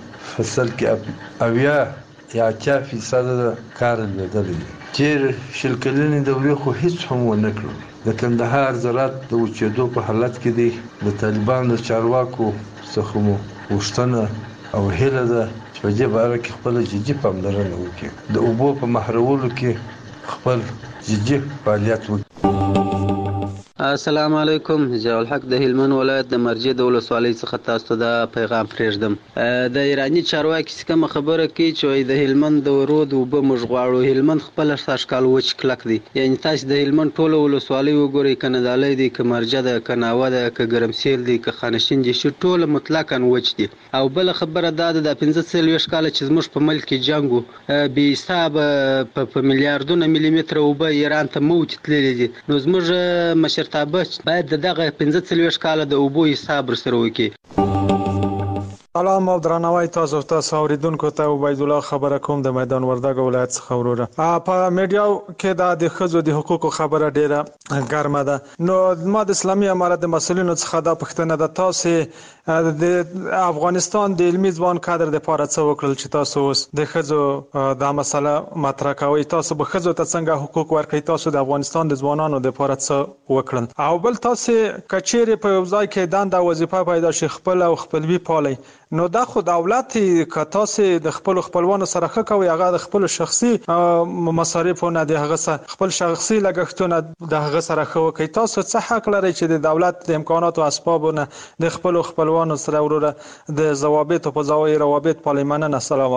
کې اویا یا 80% کار لیدل چې شلکلنې دورې خو هیڅ هم ونه کړو. د کندهار زراعت د وچېدو په حالت کې دی. د طالبان د چارواکو څخه مو وشتنه او هیله ده په دې باره کې خپل جدي پاملرنه وکړي، د اوبو په محرولو کې خپل جدي فعالیت وکړي. السلام علیکم. ضیاء الحق د هلمند ولایت د مرجې د ولسوالۍ څخه تاسو ته د پیغام پرېږدم. د ایرانی چارواکي څخه خبره کوي چې د هلمند د ورود اوبه موږ غواړو. هلمند خپل سرشکال وچ کلک دی، یعنی تاسو د هلمند ټوله ولسوالۍ وګورئ، کنه دالۍ دی، که مرجه ده، که ناوه ده، که ګرمسیل دی، که خانشین دي، چې ټوله مطلقاً وچ دي. او بل خبره دا د 15 کال چې زموږ په ملک کې جنگ به حساب په میلیارډونو ملي اوبه ایران ته موت تللې دي. نو زموږ مشرتابه باید دغه 15 کال د اوبو حساب سره وکړي. سلام او درناوی تاسو اوریدونکو ته عبید الله خبره کوم د میدان وردګ ولایت څخه وروره. په میډیاو کې د ښځو د حقوقو خبره ډیره ګرمه ده. نو ما د اسلامي امارت د مسؤلینو څخه دا پوښتنه ده، تاسو د افغانستان د علمي ځوان کادر د لپاره څه وکړل چې تاسو اوس د ښځو د مسله مطرح کوي؟ تاسو به ښځو ته څنګه حقوق ورکړئ؟ تاسو د افغانستان د ځوانانو د لپاره څه وکړل؟ او بل تاسو کچېره په ځای کې دنده وظیفه پیدا شي خپل او خپلوي پالي، نو دا خو دولت که تاسو د خپل خپلوانو سره ښه کوي، هغه د خپل شخصي مصارفونه د هغه خپل شخصي لګښتونه د هغه سره ښه کوي. تاسو څه حق لرئ چې د دولت د امکانات او اسبابونه د خپل خپلوانو سره وروره د ضوابط او فضاوي روابط پارلمان؟ السلام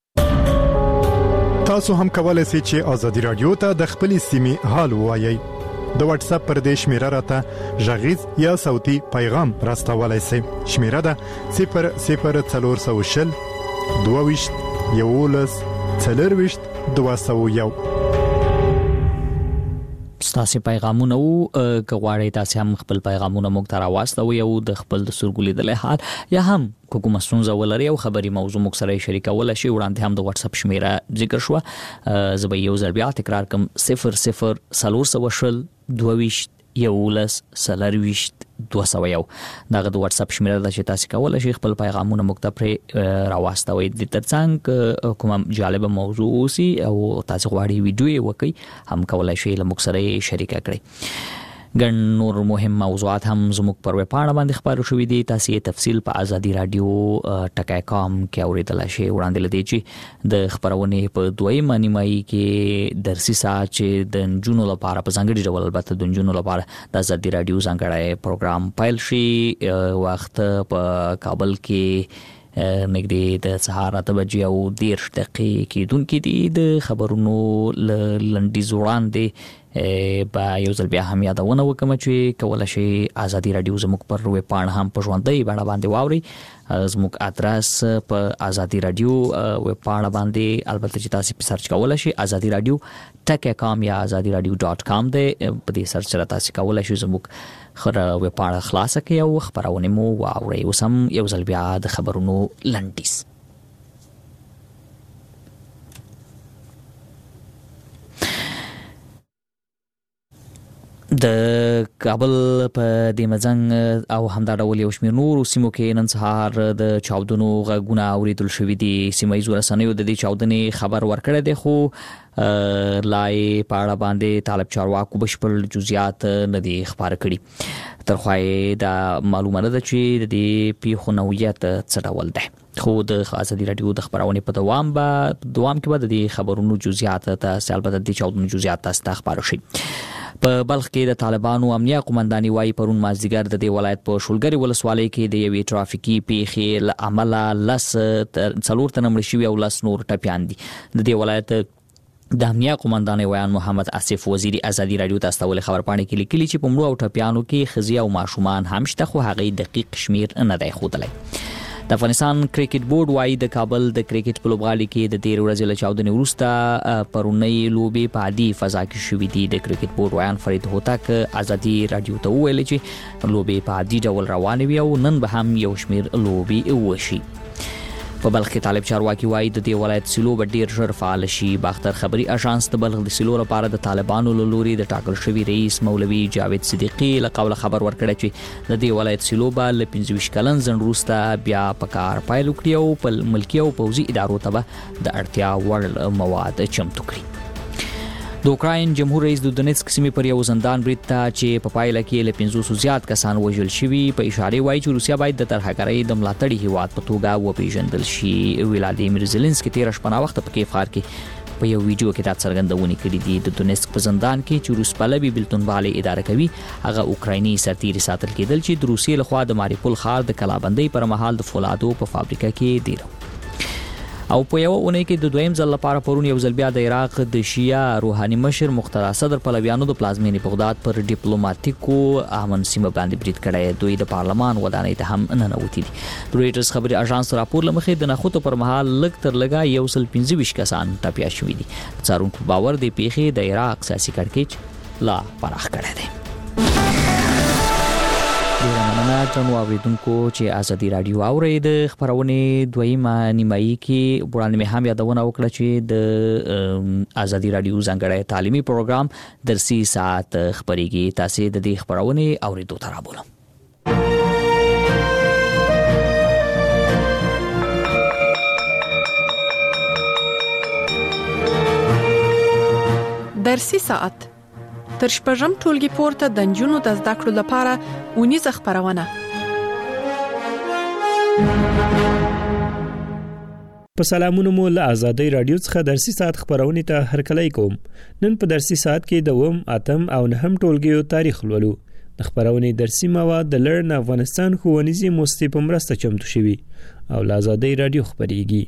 علیکم. تاسو هم کولای شئ چې ازادي رادیو ته د خپل سیمې حال وایي. د واتس اپ پر دې شمیره راته ژغیز یا صوتي پیغام راستولای شئ. شمیره ده 00420 22 11 4 201. ستاسو پیغامونه او غواړئ تاسو هم خپل پیغامونه موږ ته راوستوي او د خپل د سرګولې د حال یا هم کوم ستونزه ولري او خبري موضوع موږ سره شریکول شي. وړاندې هم د واتس اپ شمیره ذکر شو. زه به یو ځل بیا تکرار کوم 00420 22 11 4 دغه د واتس اپ شمیره ده چې تاسو کولای شئ خپل پیغامونه موږ ته پر راوستوي. د ترڅنګ کوم جالب موضوع اوسي او تاسو غواړئ ویډیو وکړئ هم کولای شئ له موږ سره شریک کړئ. ګڼ نور مهم موضوعات هم زموږ پر ویب پاڼه باندې خبرو شوې دي. تاسو یې تفصیل په ازادي رادیو ټکای.com کې اوریدل شئ. وړاندې لدی چې د خبرونې په دویمه نیمایي کې درسي ساعت چې د نجونو لپاره په ځانګړي ډول البته د نجونو لپاره د ازادي رادیو ځانګړی پروګرام پیل شي. وخت په کابل کې نږدې د سهار 8:10 کېدونکې دي. د خبرونو لنډیز وړاندې با یو ځل بیا هم یادونه وکم چې کولای شي ازادي رادیو زموږ پر ویب پاڼه هم په ژوندۍ بڼه باندې واوري. زموږ ادرس په ازادي رادیو ویب پاڼه باندې البته چې تاسو په سرچ کولای شي ازادي رادیو ټک.com یا azadiradio.com دی. په دې سرچ سره تاسو کولای شئ زموږ خبره ویب پاڼه خلاصه کړئ او خبرونه مو واورئ. اوس هم یو ځل بیا د خبرونو لنډیز. د کابل په د مزنګ او همدا ډول یو شمېر نور سیمو کې نن سهار د چاودنو غږونه اوریدل شوي دي. سیمه ییزو رسنیو د دې چاودنې خبر ورکړی دی خو لای په اړه باندې طالب چارواکو بشپړ جزئیات نه دي خبر کړي. ترخوای دا معلومه ده چې د دې پیښو نوعیت څه ډول ده خو د ازادي رادیو د خبرونه په دوام کې به د دې خبرونو جزئیات تاسو البته د چاودنو جزئیات تاسو خبرو شي. په بلخ کې د طالبانو امنیه قومنداني وايي پرون مازدیګر د دې ولایت په شولګری ولسوالۍ کې د یوې ټرافیکي پیښې له امله 4 تنه مړ شوي او 10 نور ټپیان دي. د دې ولایت د امنیه قومندان ویان محمد اسف وزیری ازادي رادیو ته استول خبر پاڼې کې لیکلي چې په مړو او ټپیانو کې ښځې او ماشومان هم شته خو هغه دقیق شمیر نه دی ښودلی. د افغانستان کرکټ بورډ وايي د کابل د کرکټ په لوبغالي کې د 13 ورځې له چاودنې وروسته پرونی لوبې په عادي فضا کې شوې دي. د کرکټ بورډ ویان فرید هوتک ازادي رادیو ته وویل چې لوبې په عادي ډول روانې وي او نن به هم یو شمیر لوبې وشي. په بلخ کې طالب چارواکي وايي د دې ولایت سیلو به ډیر ژر فعال شي. باختر خبري اژانس د بلخ د سیلو لپاره د طالبانو له لوري د ټاکل شوی رئیس مولوي جاوید صدیقي له قوله خبر ورکړی چې د دې ولایت سیلو به له 25 کلن ځنډ وروسته بیا په کار پیل وکړي او په ملکي او پوځي ادارو ته به د اړتیا وړ مواد چمتو کړي. د اوکراین جمهور رئیس د دونیتسک سیمې پر یو زندان برید ته چې په پایله کې له 500 زیات کسان وژل شوي په اشاره وایي چې روسیا باید د ترهګرۍ د ملاتړي هیواد په توګه وپیژندل شي. ولادیمیر زيلنسکي 13 شپه وخت په کیف ښار کې په یو ویډیو کې دا څرګندونه کړې دي. د دونیتسک په زندان کې چې روس پلوي بلتونوالي اداره کوي هغه اوکرایني سرتیري ساتل کېدل چې د روسیې لخوا د ماریپول ښار د کلابندۍ پر مهال د فولادو په فابریکه کې دی. او په یو اونۍ کې د دویم ځل لپاره پرون یو ځل بیا د عراق د شیعه روحاني مشر مقتدا صدر پلویانو د پلازمینې بغداد پر ډیپلوماټیکو امن سیمه باندې برید کړی. دوی د پارلمان ودانۍ ته هم ننوتي دي. د رویټرز خبري اژانس راپور لمخې د نخودو پر مهال لږ تر لږه 125 کسان ټپیا شوي دي. څارونکو باور دی پیښې د عراق سیاسي کړکېچ لا پراخ کړی دی. درنو اوریدونکو چې ازادي رادیو اوري د خبرونه دویمه نیمایي کې وړاندې مې هم یادونه وکړه چې د ازادي رادیو ځانګړی تعلیمي پروګرام درسي ساعت خبريږي. تاسو د دې خبرونه اوریدو ته رابولم. درسي ساعت تر شپږم ټولګي پورته د نجونو د زده کړو لپاره ونیزه خبرونه. په سلامونو مو له ازادي رادیو څخه درسي ساعت خبرونه ته هرکلی کوم. نن په درسي ساعت کې د وم اتم او نهم ټولګیو تاریخ ولولو. د خبرونه درسي مواد د لرن افغانستان ښوونیزي موسسې په مرسته چمتو شوي او له ازادي رادیو خبريږي.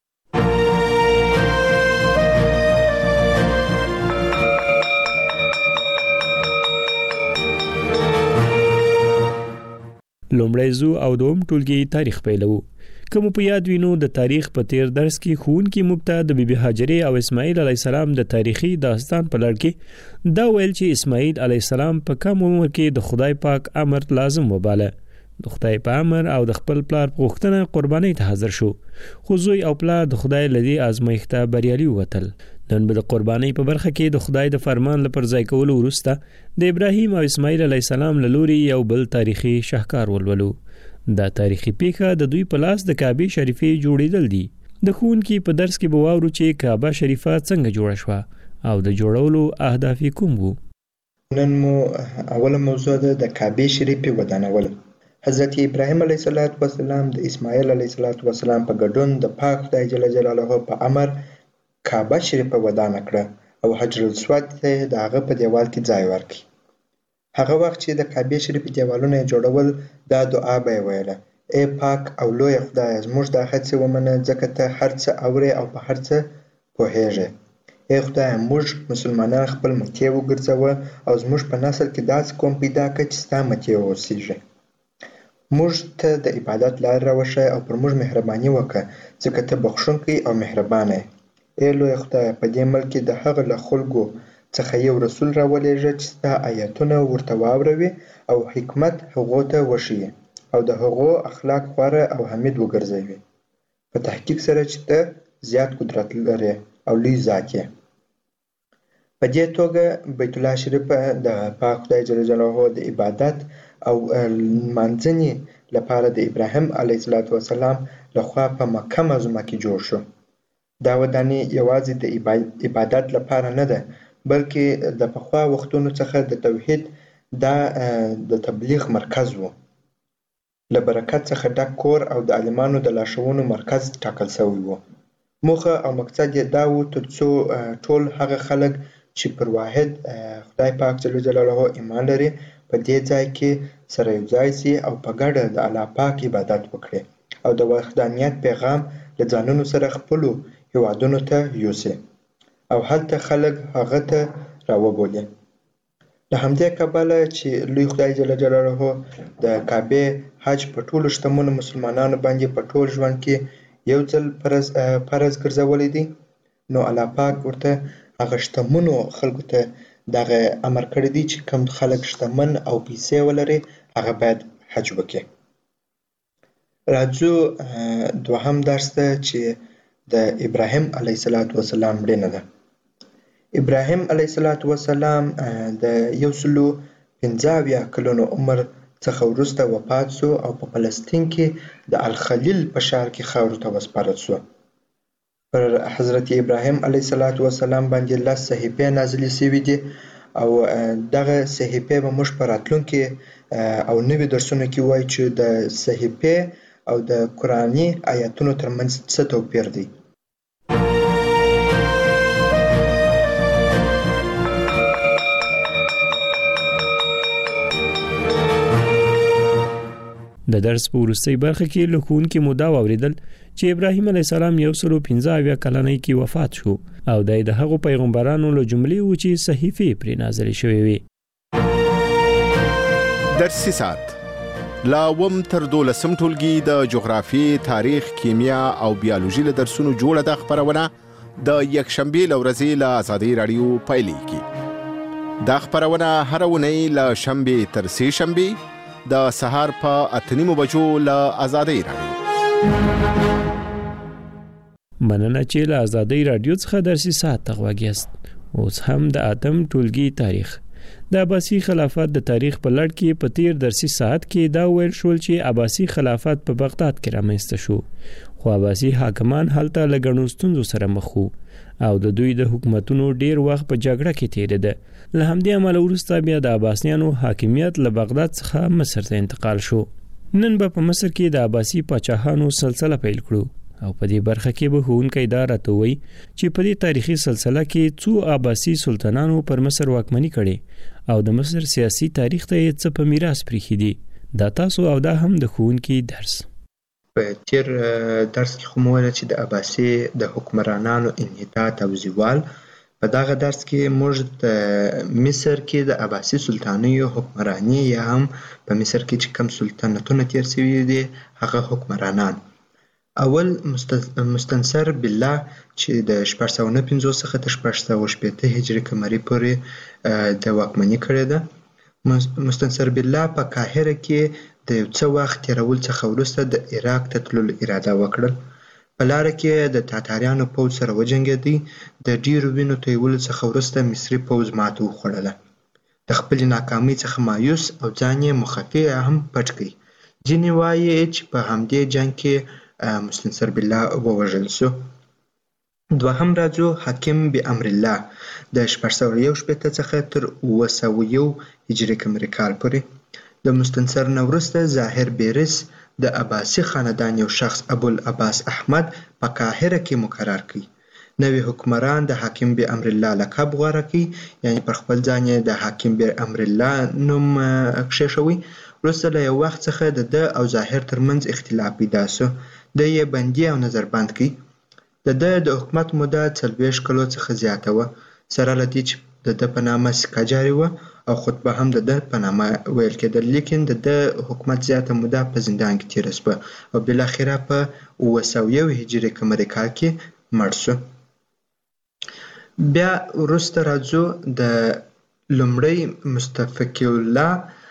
لومړی زو او دوم ټولګي تاریخ پیلو. کوم په یاد وینو د تاریخ په تیر درس کې ښوونکي موږ ته د بیبي هاجرې او اسماعیل علی السلام د تاریخي داستان په لړ کې دا ویل چې اسماعیل علی السلام په کم عمر کې د خدای پاک امر لازم وباله. د خدای په امر او د خپل پلار په غوښتنه قرباني ته حاضر شو. خو زوی او پلار د خدای لدی آزمایښت بریالي وتل. نن به د قرباني په برخه کې د خدای د فرمان لپاره ځای کولو وروسته د ابراهیم او اسماعیل علی السلام له لوري یو بل تاریخي شاهکار ولولو. دا تاریخي پیښه د دوی په لاس د کعبه شریفه جوړیدل دي. د ښوونکي په درس کې به واورو چې کعبه شریفه څنګه جوړه شوه او د جوړولو اهداف کوم وو. نن مو اوله موضوع ده د کعبه شریفه ودانول. حضرت ابراهیم علیه السلام د اسماعیل علیه السلام په ګډون د پاک خدای جل جلاله په امر کعبه شریفه ودانه کړه او حجر الاسود ته د هغه په دیوال کې ځای ورکړ. هغه وخت چې د کعبه شریفه دیوالونه جوړول دا دعا به ویله ای پاک او لوی خدای زموږ دا هڅې ومنه ځکه ته هر څه اورې او په هر څه پوهېږې. ای خدای موږ مسلمانان خپل مکې وګرځوه او زموږ په نسل کې داسې قوم پیدا کړه چې ستا مکې واوسېږي. موږ ته د عبادت لار راوښیه او پر موږ مهرباني وکړه ځکه ته بخښونکی او مهربانه یې. ای لوی خدای په دې ملک کې د هغه له خلکو څخه یو رسول راولېږه چې ستا آیتونه ورته واوروي او حکمت هغو ته وښیي او د هغو اخلاق غوره او حمید وګرځوي په تحقیق سره چې ته زیات قدرت لرې او لوی ذات یې. په دې توګه بیت الله شریف د پاک خدای جل جلاله د عبادت او لمانځنې لپاره د ابراهیم علیه السلام لخوا په مکه معظمه کې جوړ شو. دا ودانۍ یوازې د عبادت لپاره نه ده بلکې د پخوا وختونو څخه د توحید د تبلیغ مرکز و. له برکت څخه ډک کور او د عالمانو د لارښوونو مرکز ټاکل شوی و. موخه او مقصد یې دا و تر څو ټول هغه خلک چې پر واحد خدای پاک جل جلاله ایمان لري په دې ځای کې سره یو ځای سي او په ګډه د الله پاک عبادت وکړي او د وحدانیت پیغام له ځانونو سره خپلو هیوادونو ته یوسي او هلته خلک هغه ته راوبولي. له همدې کبله چې لوی خدای جل جلاله د کعبې حج په ټولو شتمنو مسلمانانو باندې په ټول ژوند کې یو ځل فرض ګرځولی دی، نو الله پاک ورته هغه شتمنو خلکو ته دغه امر کړی دی چې کوم خلک شتمن او پیسې ولري هغه باید حج وکړي. راځو دوهم درس ته چې د ابراهیم علیه السلام مړینه ده. ابراهیم علیه السلام د 150 کلونو عمر څخه وروسته وفات شو او په فلسطین کې د الخلیل په ښار کې خاورو ته وسپارل شو. پر حضرت ابراهیم علیه السلام باندې 10 صحیفې نازلې شوي دي او دغه صحیفې به موږ په راتلونکي او نوي درسونو کې وایو چې د صحیفې او د قرآني آیاتونو ترمنځ څه توپیر دی. د درس په وروستۍ برخه کې له ښوونکي مو دا واورېدل چې ابراهیم علیه السلام 115 کلنۍ کې وفات شو او د هغو پیغمبرانو له جملې و چې صحیفې پرې نازلې شوې وي. درسي ساعت لا وم تر 12 ټولګي د جغرافي، تاریخ، کیمیا او بیولوژي له درسونو جوړه د خبرونه د یکشنبه لورځي له آزادۍ رادیو پایلیږي. دا خبرونه هر ونی له شنبه تر سه شنبه د سهار په 8:30 بجو له آزادۍ رادیو. مننه چې له آزادۍ رادیو څخه درسي ساعت تغواګیست. اوس هم د اتم ټولګي تاریخ د عباسی خلافت د تاریخ په لړ کې په تیر درسي ساعت کې دا ویل شول چې عباسی خلافت په بغداد کې رامنځته شو، خو عباسی حاکمان هلته له ګڼو ستونزو سره مخ وو او د دوی د حکومتونو ډیر وخت په جګړه کې تیریده. له همدې امله وروسته بیا د عباسیانو حاکمیت له بغداد څخه مصر ته انتقال شو. نن به په مصر کې د عباسی پاچاهانو سلسله پیل کړو او په دې برخه کې به ښوونکی دا راته وایي چې په دې تاریخي سلسله کې څو عباسی سلطانانو پر مصر واکمني کړې او د مصر سیاسي تاریخ ته یې څه په میراث پریښي دي. دا تاسو او دا هم د ښوونکي درس. په تیر درس کې خو مو ویل چې د عباسي د حکمرانانو انحطاط او زوال. په دغه درس کې موږ د مصر کې د عباسي سلطانیو حکمرانی یا هم په مصر کې چې کوم سلطنتونه تیر شوي دي هغه حکمرانان. اول مستنصر بالله چې د 1450 څخه تر 1460 هجري قمري پورې د واکمني کړې ده. مستنصر بالله په قاهره کې د یو څه وخت تیرول څخه وروسته د عراق ته تللو اراده وکړل. په لاره کې د تاتاریانو پوځ سره وجنګېدی. د ډیرو وینو تویولو څخه وروسته مصري پوځ ماته وخوړله. د خپلې ناکامۍ څخه مایوس او ځان یې مخفي هم پټ کړ. ځینې وایي چې په همدې جنګ کې مستنصر بالله ووژل شو. دوهم راځو حاکم بامر الله د 1461 څخه تر 901 هجري قمري کال پورې. د مستنصر نه وروسته ظاهر بیرس د عباسي خاندان یو شخص ابوالعباس احمد په قاهره کې مقرر کړ. نوی حکمران د حاکم بامر الله لقب غوره کړ، یعنی پر خپل ځان یې د حاکم بامر الله نوم کښېښوی. وروسته له یو وخت څخه د ده او ظاهر ترمنځ اختلاف پیدا شو. د یې بندي او نظربند کړي. د ده د حکومت موده 40 کلو څخه زیاته وه، سره له دې چې د ده په نامه سکه جاري وه او خطبه هم د ده په نامه ویل کېدل. لیکن د ده حکومت زیاته موده په زندان کې تېره شوه او بالاخره په 901 هجري قمري کال کې مړ شو. بیا وروسته راځو د لومړی مستفقی الله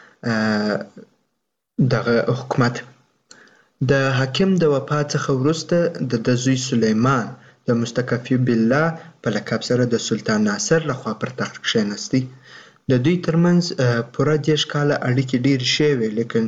دغه حکومت. د حاکم د وفات څخه وروسته د ده زوی سلیمان د مستکفی بالله په لقب سره د سلطان ناصر لخوا پر تخت کښېنستی. د دوی ترمنځ پوره 10 کاله اړیکې ډېرې ښې وې، لیکن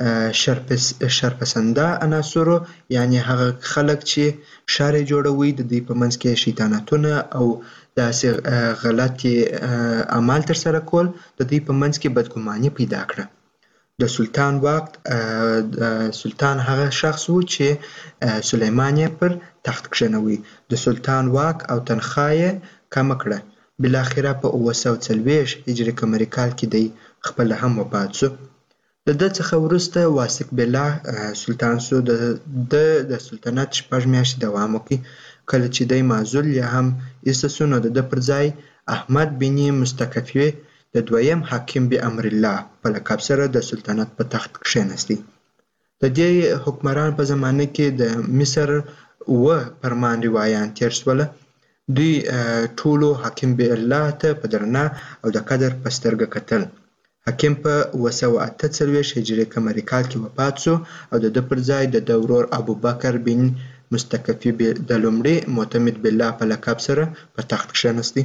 شرپسنده عناصرو یعنې هغه خلک چې ښار یې جوړوي د دوی په منځ کې شیطانتونه او داسې غلطې اعمال ترسره کول د دوی په منځ کې بدګماني پیدا کړه. د سلطان واک سلطان هغه شخص و چې سلیمان یې پر تخت کښېنوي. د سلطان واک او تنخواه یې کمه کړه. بالاخره په 940 هجري قمري کال کې دی خپله هم وفات شو. د ده څخه وروسته واثق بالله سلطان شو. د سلطنت 6 میاشتې دوام وکړي. کله چې دی معزول یا هم ایسته شو نو د ده پر ځای احمد بن مستکفی د دویم حاکم به امر الله په لقب سره د سلطنت په تخت کښېنستی. د دې حکمران په زمانه کې د مصر فرمان روایان تیر شوله. دوی ټولو حاکم به الله ته په درنه او د قدر په سترګه کتل. حاکم په 948 هجري قمري کال کې وفات شو او د ده پر ځای د ده ورور ابوبکر بن مستکفی د لومړي معتمد بالله په لقب سره په تخت کښېنستی.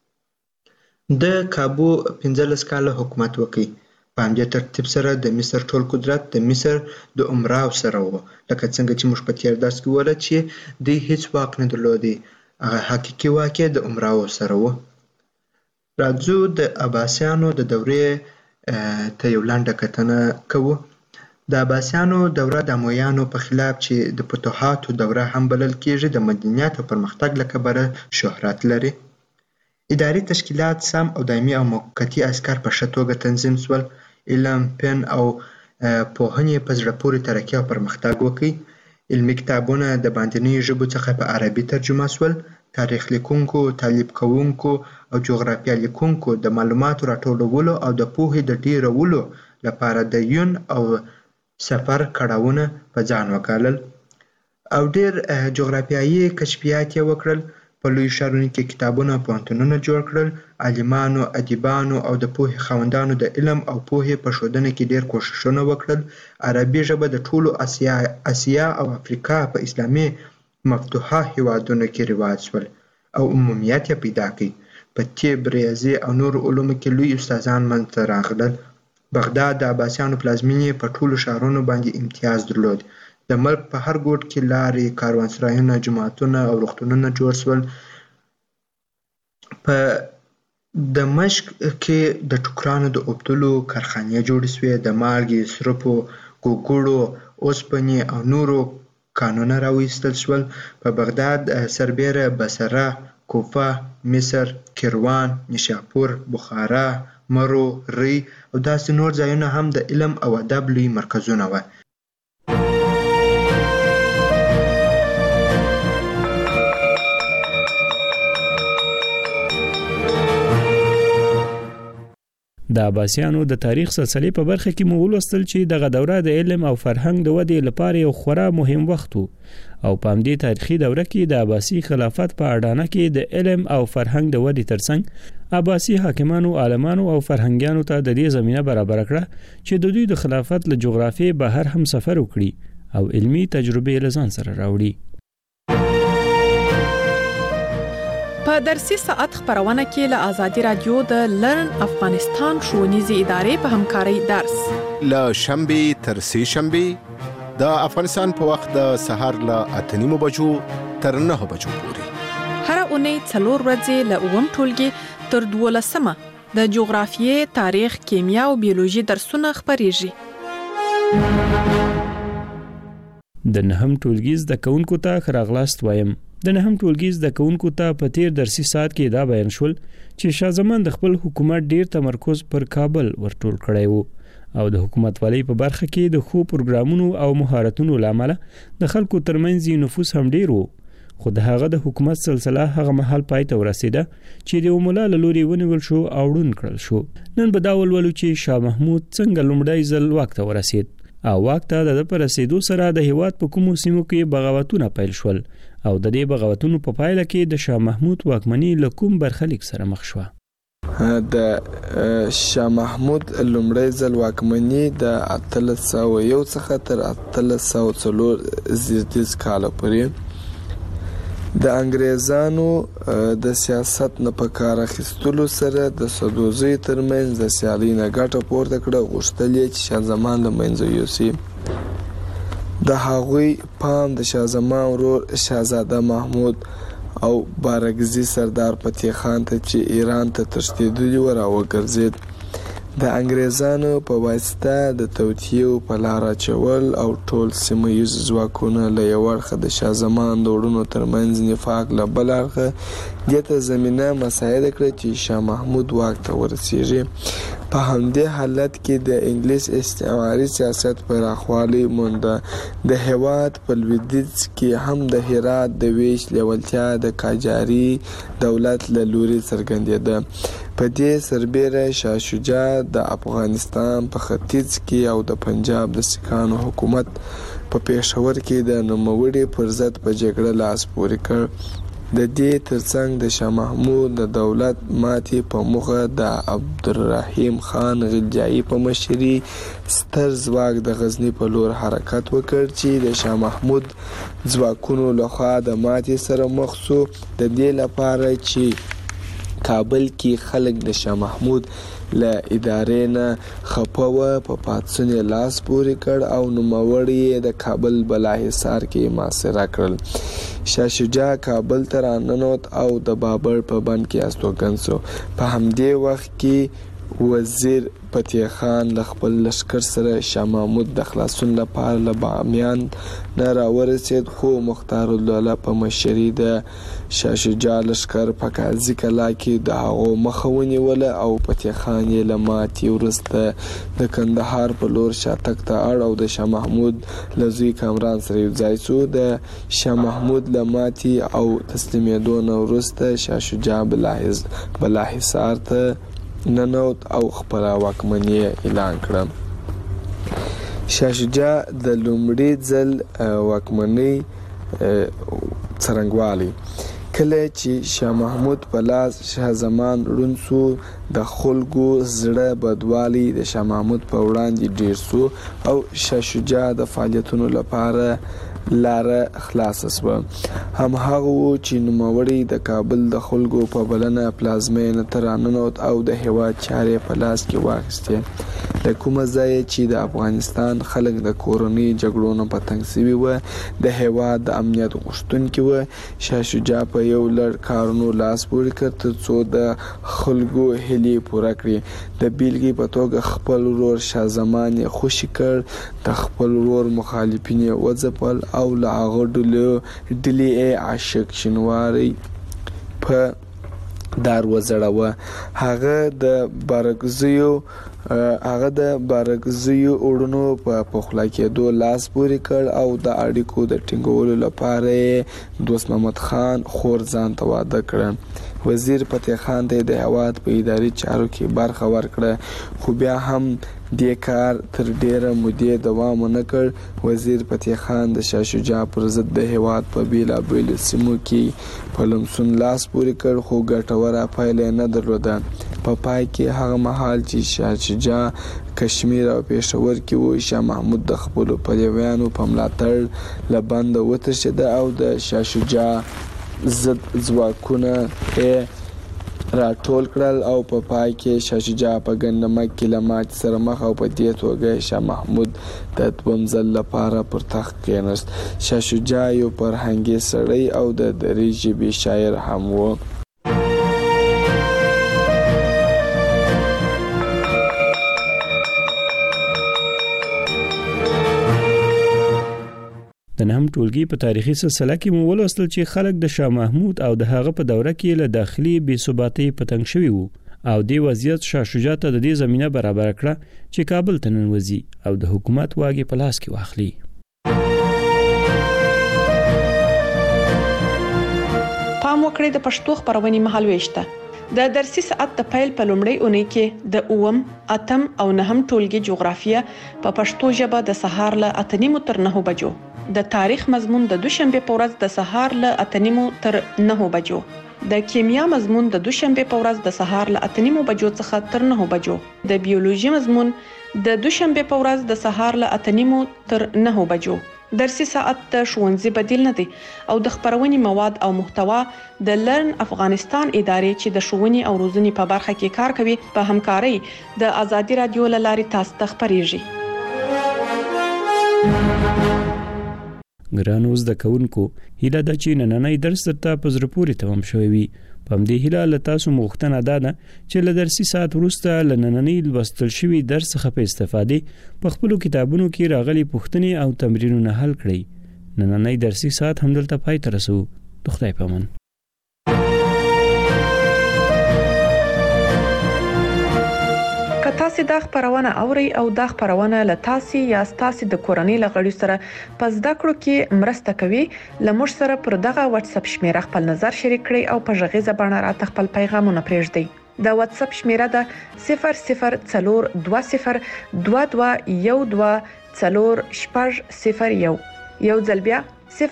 د کابو 15 کاله حکومت وکړي. په همدې ترتیب سره د مصر ټول قدرت د مصر د امراو سره و، لکه څنګه چې موږ په تېر درس کې وویل چې دوی هیڅ واک نه درلودی. هغه حقیقي واک یې د امراو سره و. راځو د عباسیانو د دورې ته یو لنډه کتنه کوو. د عباسیانو دوره د امویانو په خلاف چې د فتوحاتو دوره هم بلل کېږي د مدنیت او پرمختګ له کبله شهرت لري. اداري تشکیلات سم او دایمي او موقتي عسکر په ښه توګه تنظیم شول. علم، فن او پوهنې په زړه پورې ترقي او پرمختګ وکړي. علمي کتابونه د باندنیو ژبو څخه په عربي ترجمه شول. تاریخ لیکونکو، تعلیب کوونکو او جغرافیه لیکونکو د معلوماتو راټولولو او د پوهې د ډیرولو لپاره د یون او سفر کړاوونه په ځان وګالل او ډیر جغرافیایي کشفیات یې وکړل. په لوی ښارونو کې کتابونه او پوهنتونونه جوړ کړل. عالمانو، ادیبانو او د پوهې خاوندانو د علم او پوهې په ښودنه کې ډیر کوښښونه وکړل. عربي ژبه د ټولو اسیا او افریقا په اسلامي مفتوحه هیوادونو کې رواج شول او عمومیت یې پیدا کړ. په طب، ریاضي او نورو علومو کې لوی استادان منځته راغلل. بغداد د عباسیانو پلازمینې په ټولو ښارونو باندې امتیاز درلود. د ملک په هر ګوټ کې لارې، کاروانسرایونه، جوماتونه او روغتونونه جوړ شول. په دمشق کې د ټوکرانو د اوبدلو کارخانې جوړې شوې. د مالګې، سرپو، ګوګړو، اوسپنې او نورو کانونه راویستل شول. په بغداد سربیره بصره، کوفه، مصر، کیروان، نیشاپور، بخارا، مرو، ری او داسې نور ځایونه هم د علم او ادب لوی مرکزونه وو. د عباسیانو د تاریخ سلسله په برخه کې مو ولوستل چې دغه دوره د علم او فرهنګ د ودې لپاره یو خورا مهم وخت و او په همدې تاریخي دوره کې د عباسي خلافت په اډانه کې د علم او فرهنګ د ودې ترڅنګ عباسي حاکمانو، عالمانو او فرهنګیانو ته د دې زمينه برابر کړه چې د دوی د خلافت له جغرافیې بهر هم سفر وکړي او علمي تجربې له ځان سره راوړي. په درسي ساعت خبرونه کې له آزادي رادیو د لرن افغانستان ښوونیزې ادارې په همکارۍ درس له شنبه تر سه شنبه د افغانستان په وخت د سحر له 8:30 بجو تر 9 بجو پورې هر اونۍ 4 ورځې له 9 ټولګي تر 12 د جغرافیې، تاریخ، کیمیا او بیولوژي درسونه خبريږي. د نهم ټولګي زده کوونکو ته خراغلاست وایم. د نهم ټولګي زده کوونکو ته په تیر درسي ساعت کې دا بیان شول چې شاه زمان د خپل حکومت ډیر تمرکز پر کابل ورټول کړی وو او د حکومت والی په برخه کې د خو پروګرامونو او مهارتونو لامل د خلکو ترمنځ نفوس هم ډیر وو خو د هغه د حکومت سلسله هغه محل پای ته ورسیده چې د مولا لوري ونیول شو او ړون کړل شو نن به دا ولولو چې شاه محمود څنګه لومړی ځل واک ته ورسید او واک ته د پر رسیدو سره د هیواد په کومو سیمو کې بغاوتونه پیل شول او د دې بغاوتونو په پایله کې د شاه محمود واکمني له کوم برخلیک سره مخ شوه د شاه محمود لومړی ځل واکمني د 1301 څخه تر 1304 زیاتیز کال پورې د انګریزانو د سیاست نه په کار اخیستلو سره د سدوزي ترمنځ د سیالي نه ګټه پورته کړه غوښتل چې شاه زمان له منځه یوسي د هغوی پام د شاه زمان ورور شاهزاده محمود او بارګزي سردار فتح خان ته چې ایران ته تښتېدلی و راوګرځېد د انګریزانو په واسطه د توطیو په لار اچول او ټول سیمه ییز ځواکونه له یو اړخه د شاه زمان د وروڼو ترمنځ نفاق له بل اړخه دې ته زمینه مساعده کړه چې شاه محمود واک ته ورسیږي په همدې حالت کې د انګلیس استعماري سیاست پراخوالی مونده د هیواد په لویدیځ کې هم د هرات د ویش لیوالتیا د قاجاري دولت له لوري څرګندېده په دې سربیره شاه شجاع د افغانستان په ختیځ کې او د پنجاب د سکانو حکومت په پېښور کې د نوموړي پر ضد په جګړه لاس پورې کړ د دې ترڅنګ د شاه محمود د دولت ماتې په موخه د عبدالرحیم خان غلجایی په مشري ستر ځواک د غزنی په لور حرکت وکړ چې د شاه محمود ځواکونو لخوا د ماتې سره مخ شو د دې لپاره چې کابل کې خلک د شاه محمود له ادارې نه خپه و په پاڅون لاس پورې کړ او نوموړي د کابل بالاحصار کې محاصره کړل شاه شجاع کابل ته راننوت او د بابر په بند کې استوګن شو په همدې وخت کې وزیر فتح خان له خپل لشکر سره شاه محمود د خلاصون لپاره له بامیان نه راورسید خو مختار الدوله په مشري د شاه شجاع لشکر په قاضي کلا کې د هغو مخه ونیوله او فتح خان یې له ماتې وروسته د کندهار په لور شاتګ ته اړ او د شاه محمود له زوی کامران سره یوځای شو د شاه محمود له ماتې او تسلیمېدو نه وروسته شاه شجاع بالاحصار ته ننوت او خپل واکمني اعلان کړه شاه شجاع د لومړي ځل واکمنۍ څرنګوالی کله چې شاه محمود په لاس شاه زمان ړوند شو د خلکو زړه بدوالی د شاه محمود په وړاندې ډیر شو او شاه شجاع د فعالیتونو لپاره لاره خلاصه شوه همهغه و چې نوموړي د کابل د خلکو په بلنه پلازمینه ته راننوت او د هیواد چارې په لاس کې واخیستې له کومه ځایه چې د افغانستان خلک د کورنۍ جګړو نه په تنګ شوي وه د هیواد د امنیت غوښتونکي وه شاه شجاع په یو لړ کارونو لاس پورې کړ تر څو د خلکو هیلې پوره کړي د بیلګې په توګه خپل ورور شاه زمان یې خوشي کړ د خپل ورور مخالفین یې وځپل او له هغه ډلې عاشق شینواری په دار وزړوه هغه د بارګزیو وړونو په پخلا کېدو لاس پورې کړ او د اړیکو د ټینګولو لپاره دوست محمد خان خور ځان ته واده کړ وزیر فتح خان ته د هیواد په اداري چارو کې برخه ورکړه خو بیا هم دې کار تر ډیره مودې دوام ونه کړ وزیر فتح خان د شاه شجاع پر ضد د هیواد په بیلابیلو سیمو کې په لمسون لاس پورې کړ خو ګټوره پایله نه درلوده په پای کې هغه مهال چې شاه شجاع کشمیر او پېښور کې و شاه محمود د خپلو پلویانو په ملاتړ له بنده وتښتېده او د شاه شجاع ضد ځواکونه راټول کړل او په پای کې شاه شجاع په ګندمک کې له ماتې سره مخ او په دې توګه شاه محمود د دویم ځل لپاره پر تخت کېناست شاه شجاع یو فرهنګي سړی او د دري ژبې شاعر هم و د نهم ټولګي په تاریخي سلسله کې مو ولوستل چې خلک د شاه محمود او د هغه په دوره کې له داخلي بې ثباتۍ په تنګ شوي وو او د وضعیت شاه شجاع ته د دې زمينه برابر کړه چې کابل ته ننوځي او د حکومت واګې په لاس کې واخلي. پام وکړئ د پښتو خبرونې مهالويشته د درسي ساعت د پیل په لومړۍ اونۍ کې د 8 اتم او 9 ټولګي جغرافیه په پښتو ژبه د سهار له 8:30 تر 9 بجو، د تاریخ مضمون د دوشنبه په ورځ د سهار له 8:30 تر 9 بجو، د کیمیا مضمون د دوشنبه په ورځ د سهار له 8:30 بجو څخه تر 9 بجو، د بیولوژي مضمون د دوشنبه په ورځ د سهار له 8:30 تر 9 بجو. درسي ساعت د ښوونځي بدیل نه دی او د خبرونې مواد او محتوا د لرن افغانستان ادارې چې د ښوونې او روزنې په برخه کې کار کوي په همکارۍ د ازادي رادیو له لارې تاسو ته خبريږي. ګرانو زده کوونکو، هیله ده چې نننۍ درس ته په زړه پورې تمام شوی وي. په همدې هیله له تاسو مغوښتنه ده چې له درسي ساعت وروسته له نننۍ لوستل شوي درس څخه په استفادې په خپلو کتابونو کې راغلي پوښتنې او تمرینونه حل کړئ. نننۍ درسي ساعت همدلته پای ته رسوو. د خدای په امان. که تاسو دا خبرونه اوري او دا خبرونه له تاسو یا تاسو د کورنۍ لغړی سره په زده کړو کې مرسته کوي، لمر سره پر دغه واتس اپ شمیره خپل نظر شریک کړئ او په ژغیزه باندې راته خپل پیغامونه پرېږدئ. د واتس اپ شمیره ده 002022124001. یو ځل بیا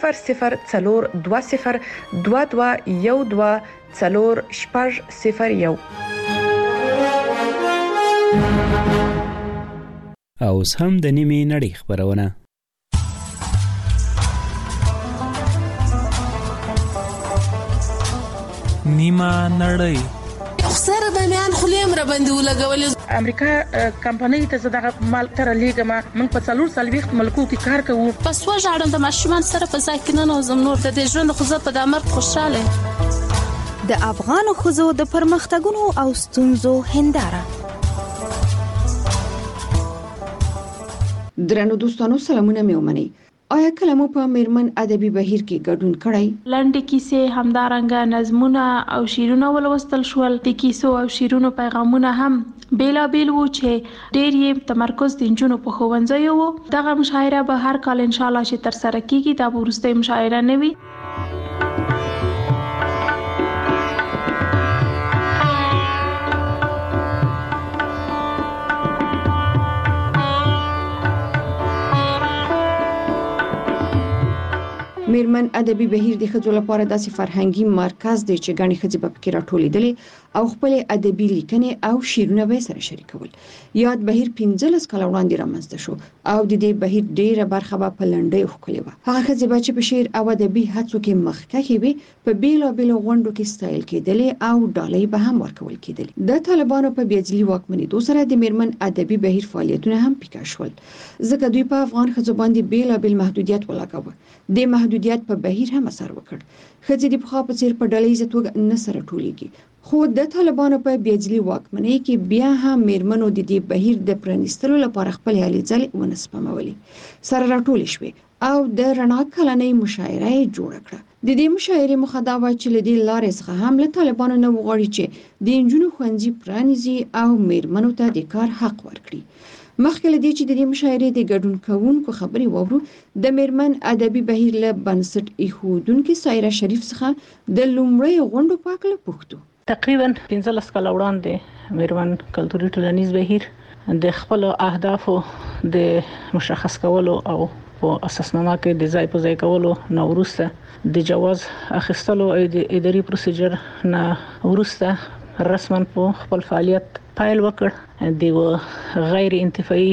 002022124001. اوس هم د نیمې نړۍ خبرونه. نیمه نړۍ سره د میان خلیم را باندې ولګولې. امریکا کمپنۍ ته زداغه مال تر لیګما من په 4 وخت ملکو کې کار کوو. پس وژاړم د ماشومان سره په ځای کې نه نوزم نور د دې ژوند خو زه په دامر خوشاله. د افغان خزو د پرمختګونو او ستونزو هنداره. درنو دوستانو سلامونه مې ومنئ. آیا کله مو په میرمن ادبي بهیر کې ګډون کړی؟ لنډې کیسې، همدارنګه نظمونه او شعرونه ولوستل شول. د کیسو او شعرونو پیغامونه هم بیلابیل وو چې ډېر یې تمرکز د نجونو په ښوونځیو وو. دغه مشاعره به هر کال ان شاء الله چې تر سره کیږي. دا به وروستۍ مشاعره نه وي. میرمن ادبي بهیر د ښځو لپاره داسې فرهنګي مرکز دی چې ګڼې ښځې په کې راټولېدلې او خپل ادبي لیکنې او شعرونه به سره شریکول. یاد بهیر 15 کال وړاندې رامنځته شو او د دې بهیر ډیره برخه په لنډۍ وکړه. هغه ښځې چې په شعر او ادبي هڅو کې مخکښې وي په بیلابیلو غونډو کې ستایل کېدلې او ډالۍ به هم ورکول کېدلې. د طالبانو په بیځلي واکمنېدو سره د میرمن ادبي بهیر فعالیتونه هم پیکا شول، ځکه دوی په افغان ښځو باندې بیلابیل محدودیت ولګاوه. د محدودیت په بهیر هم اثر وکړ. ښځې د پخوا په څیر په ډلهییزه توګه نه سره ټولېږي. خو د طالبانو په بیځلي واکمنۍ کې بیا هم میرمنو د دې بهیر د پرانیستلو لپاره خپل هلې ځلې ونه سپمولې، سره راټولې شوې او د رڼا کلنۍ مشاعره یې جوړه کړه. د دې مشاعرې موخه دا وه چې له دې لارې څخه هم له طالبانو نه وغواړي چې د نجونو ښوونځي پرانیزي او میرمنو ته د کار حق ورکړي. مخکې له دې چې د دې مشاعرې د ګډون کوونکو خبرې واورو، د میرمن ادبي بهیر له بنسټ ایښودونکې سایره شریف څخه د لومړۍ غونډو په اړه پوښتو. تقریبا 15 کال وړاندې میرمن کلتوري ټولنیز بهیر د خپل اهدافو د مشخص کولو او په اساسنامه کې د ځای په ځای کولو نو وروسته د جواز اخیستلو او د اداري پروسیجر نه وروسته رسما په خپل فعالیت پایل وکړ. د غیر انتفاعي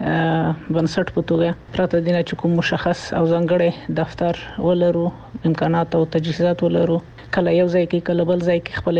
بنسټ په توګه پراته دي چې کوم مشخص او ځانګړی دفتر ولرو، امکانات او تجهیزات ولرو، کله یو ځای کې کله بل ځای کې خپل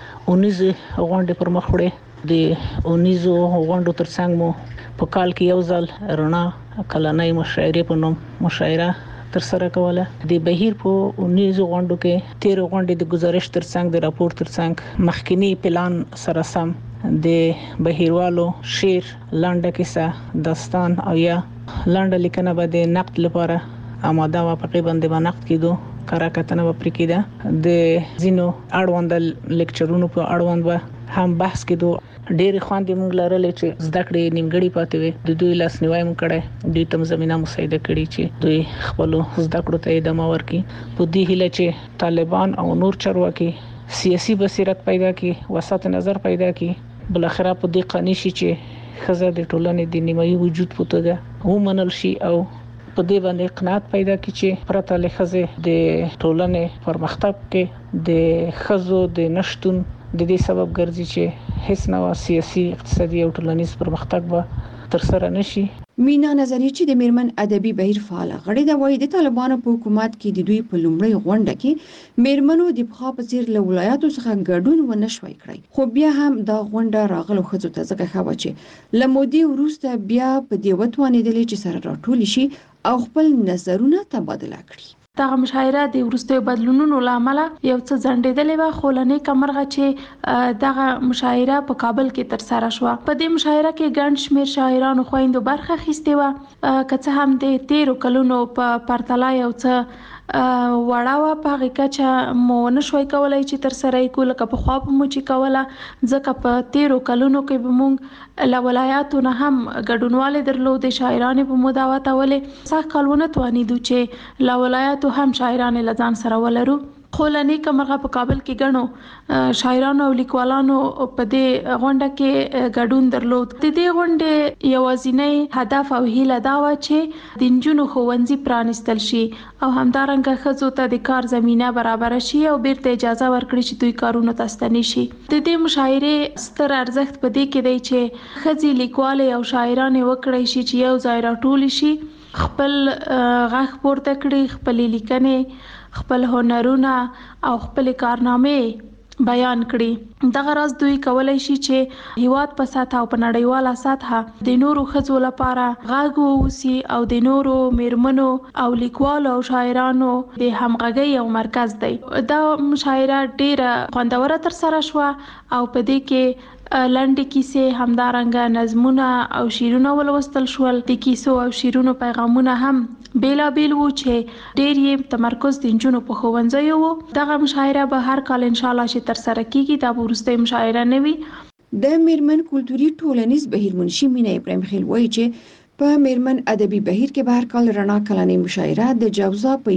19 غونډې پر مخ وړي. د 19 غونډو ترڅنګ مو په کال کې یو ځل رڼا کلنۍ مشاعرې په نوم مشاعره تر سره کوله. د بهیر په 19 غونډو کې 13 غونډې د گزارش ترڅنګ د راپور ترڅنګ مخکینی پلان سره سم د بهیروالو شعر، لنډه کیسه، داستان او یا لنډه لیکنه به د نقد لپاره آماده و. په کې باندې نقد کېدو، کارا کتنه به پرې کېده. د زینو اړوند لیکچرونو په اړوند به هم بحث کېدو. ډېر خواندې موږ لرلې چې زده کړې نیمګړې پاتې وي. د دوی لاس نیوی مو کړی، دوی ته زمينه مساعده کړې چې دوی خپل زده کړو ته ادامه ورکړي. په دې هیله چې طالبان او نور چارواکي سیاسي بصیرت پیدا کړي، وسط نظر پیدا کړي، بل اخره په دې قانع شي چې خزه د ټولنې د نیمایي وجود په توګه ومنل شي او په دې باندې قناعت پیدا کړي چې پرته له خزه د ټولنې پرمختګ کې د خزو د نشټون د دې سبب ګرځي چې هیڅ نوع سیاسي اقتصادي او ټولنیز پرمختګ به تر سره نشي. مینا نظری چې د میرمن ادبي بهیر فعال غړي د وای د طالبانو په حکومت کې د دوی په لومړی غونډه کې میرمنو د بخا په څیر له ولایاتو څخه ګډون ونشوي کړی، خو بیا هم د غونډه راغلو خځو ته ځکه خو چې لمودي وروسته بیا په دې وتوانېدل چې سره راټول شي او خپل نظرونه تبادله کړي. دغه مشاعره د وروستیو بدلونونو لامل یو څه ځنډېدلې و، خو لنې کمرغه چې دغه مشاعره په کابل کې تر سره شو. په دې مشاعره کې ګڼ شمېر شاعرانو خويندو برخه اخیستې و، که څه هم د 13 کلونو په پرتله یو څه وړه و، په هغه کچه مو نشوي کولای چې تر سره یې کول که په خوا په مو چې کوله، ځکه په 13 کلونو کې به مونږ له ولایاتو نه هم ګډونواله درلودې، شاعرانو په مو دعوت اولې سخت کالونه توانیدو چې له ولایاتو هم شاعرانو لزان سره ولرو. خو لنې کمرغه په کابل کې ګڼو شاعرانو او لیکوالانو په دې غونډه کې ګډون درلود. د دې غونډې یوازینی هدف او هیله دا و چې د نجونو ښوونځي پرانیستل شي او همدارنګه ښځو ته د کار زمينه برابر شي او بیرته اجازه ورکړي چې دوی کارونه ته ستنې شي. د دې مشاعره ستر ارزښت په دې کې دی چې ښځې لیکوال او شاعران وکړي شي چې یو ځای راټول شي، خپل غږ پورته کړي، خپل لیکنې، خپل هنرونه او خپل کارنامې بیان کړي. دغه راز دوی کولای شي چې هیواد په سطح او په نړیواله سطح د نورو ښځو لپاره غږ ووسی او د نورو میرمنو او لیکوالو او شاعرانو د همغږۍ او مرکز دی. دا مشاعره ډیره خوندوره تر سره شو او په دې کې لنډې کیسې، همدارنګه نظمونه او شعرونه ولوستل شول. د کیسو او شعرونو پیغامونه هم بیلابیل وو چې ډېر یې تمرکز د نجونو په ښوونځیو وو. دغه مشاعره به هر کال ان شاء الله چې تر سره کیږي، دا وروستۍ مشاعره نه وي. د میرمن کلتوري ټولنیز بهیر منشي مینا ابراهیم خیل وایي چې په میرمن ادبي بهیر کې به هر کال رڼا کلنۍ مشاعره د جوزا په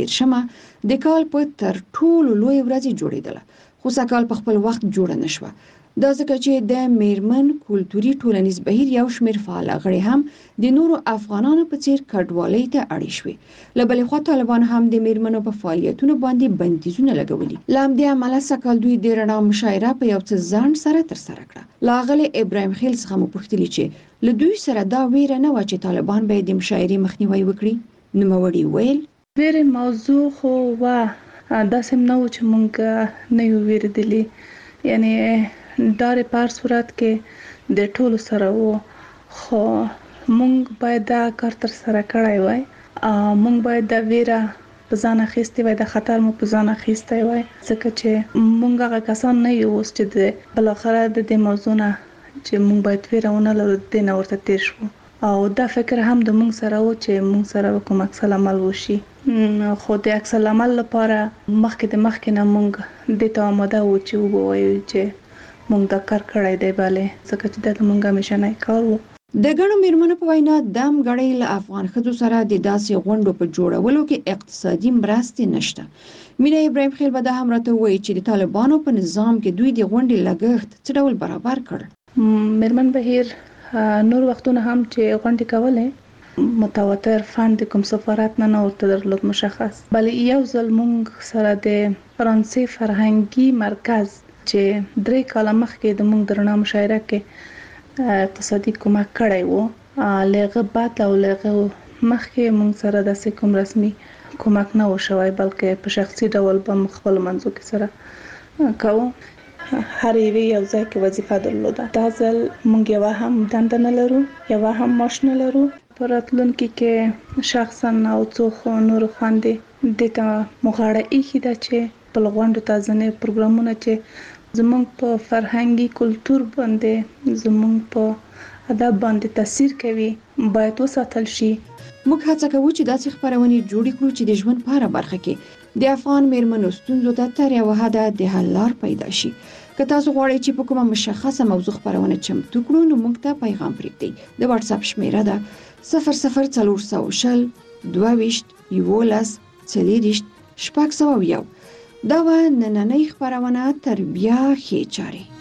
11 د کال په تر ټولو لوی ورځ جوړېدله، خو سکهال په خپل وخت جوړ نه شو. دا ځکه چې د میرمن کلتوري ټولنیز بهیر یو شمېر فعال غړي هم د نورو افغانانو په څیر کډوالۍ ته اړ شوي. له بلې خوا طالبان هم د میرمنو په فعالیتونو باندې بندیزونه لګولي. له همدې امله سکهال دوی د رڼا مشاعره په یو څه ځان سره تر سره کړه. لاغله ابراهیم خیل څخه مو پوښتنه چې له دوی سره دا ویره نه و چې طالبان به د مشاعرې مخنیوي وکړي. نوموړي ویل ویره موضوع خو وا داسې نو چې مونږ نه یو ویریدلی، یعنی ډاره پر صورت کې د ټولو سره وو، خو مونږ باید دا کار تر سره کړای وای. مونږ باید دا ویره په ځان اخیستې وای، د خطر مو په ځان اخیستې وای، ځکه چې مونږ هغه کسان نه یو چې د بل اخره د دې موضوع نه چې مونږ باید ویره ونه لرو د نه ورته تیر شو. او دا فکر هم د مونږ سره و چې مونږ سره کوم عکس العمل وشي. خو د عکس العمل لپاره مخکې نه مونږ د ته آماده و چې ووایو چې مونږ دا کار کړی دی، bale ځکه چې دا مونږه همیشه نه کار وو. د ګڼو میرمنو په وینا دام غړي له افغان ښځو سره د داسې غونډو په جوړولو کې اقتصادي مرستې نشته. مینا ابراهیم خیل به دا هم راته وایي چې د طالبانو په نظام کې دوی د غونډې لګښت څه ډول برابر کړ. میرمن بهیر نور وختونه هم چې غونډې کولې متواتر فند کوم سفارت نه ورته درلود مشخص، بلې یو ځل مونږ سره د فرانسې فرهنګي مرکز چې 3 کاله مخکې د مونږ درنه مشاعره کې اقتصادي کومک کړی وو، لغه بعد او لغه مخکې مونږ سره د کوم رسمي کومک نه و شوی، بلکې په شخصي ډول به خپل منځو کې سره کوو. هر یو ځای کې وظیفه درلوده. دا ځل مونږ یو هم دنده نه لرو، یو هم معاش نه لرو. په راتلونکي کې شخصا او څو نور خواندې د ته مغاړه ایښې ده چې په غونډو ته ځنې پروګرامونه چې زمونږ په فرهنګي کلتور باندې زمونږ په ادب باندې تاثیر کوي باید وساتل شي. موږ هڅه کوو چې داسې خبرونه جوړ کړو چې د ژوند په هر برخه کې د افغان میرمنو ستونزو ته تر یو حد د حل لار پیدا شي. که تاسو غواړئ چې په کومه مشخصه موضوع خبرونه چمتو کړو نو موږ ته پیغام پرېږدئ. د واتس اپ شمیره ده 00400 22 11 40 شپږ 100. دا و نننۍ خبرونه تر بیا ښې چارې.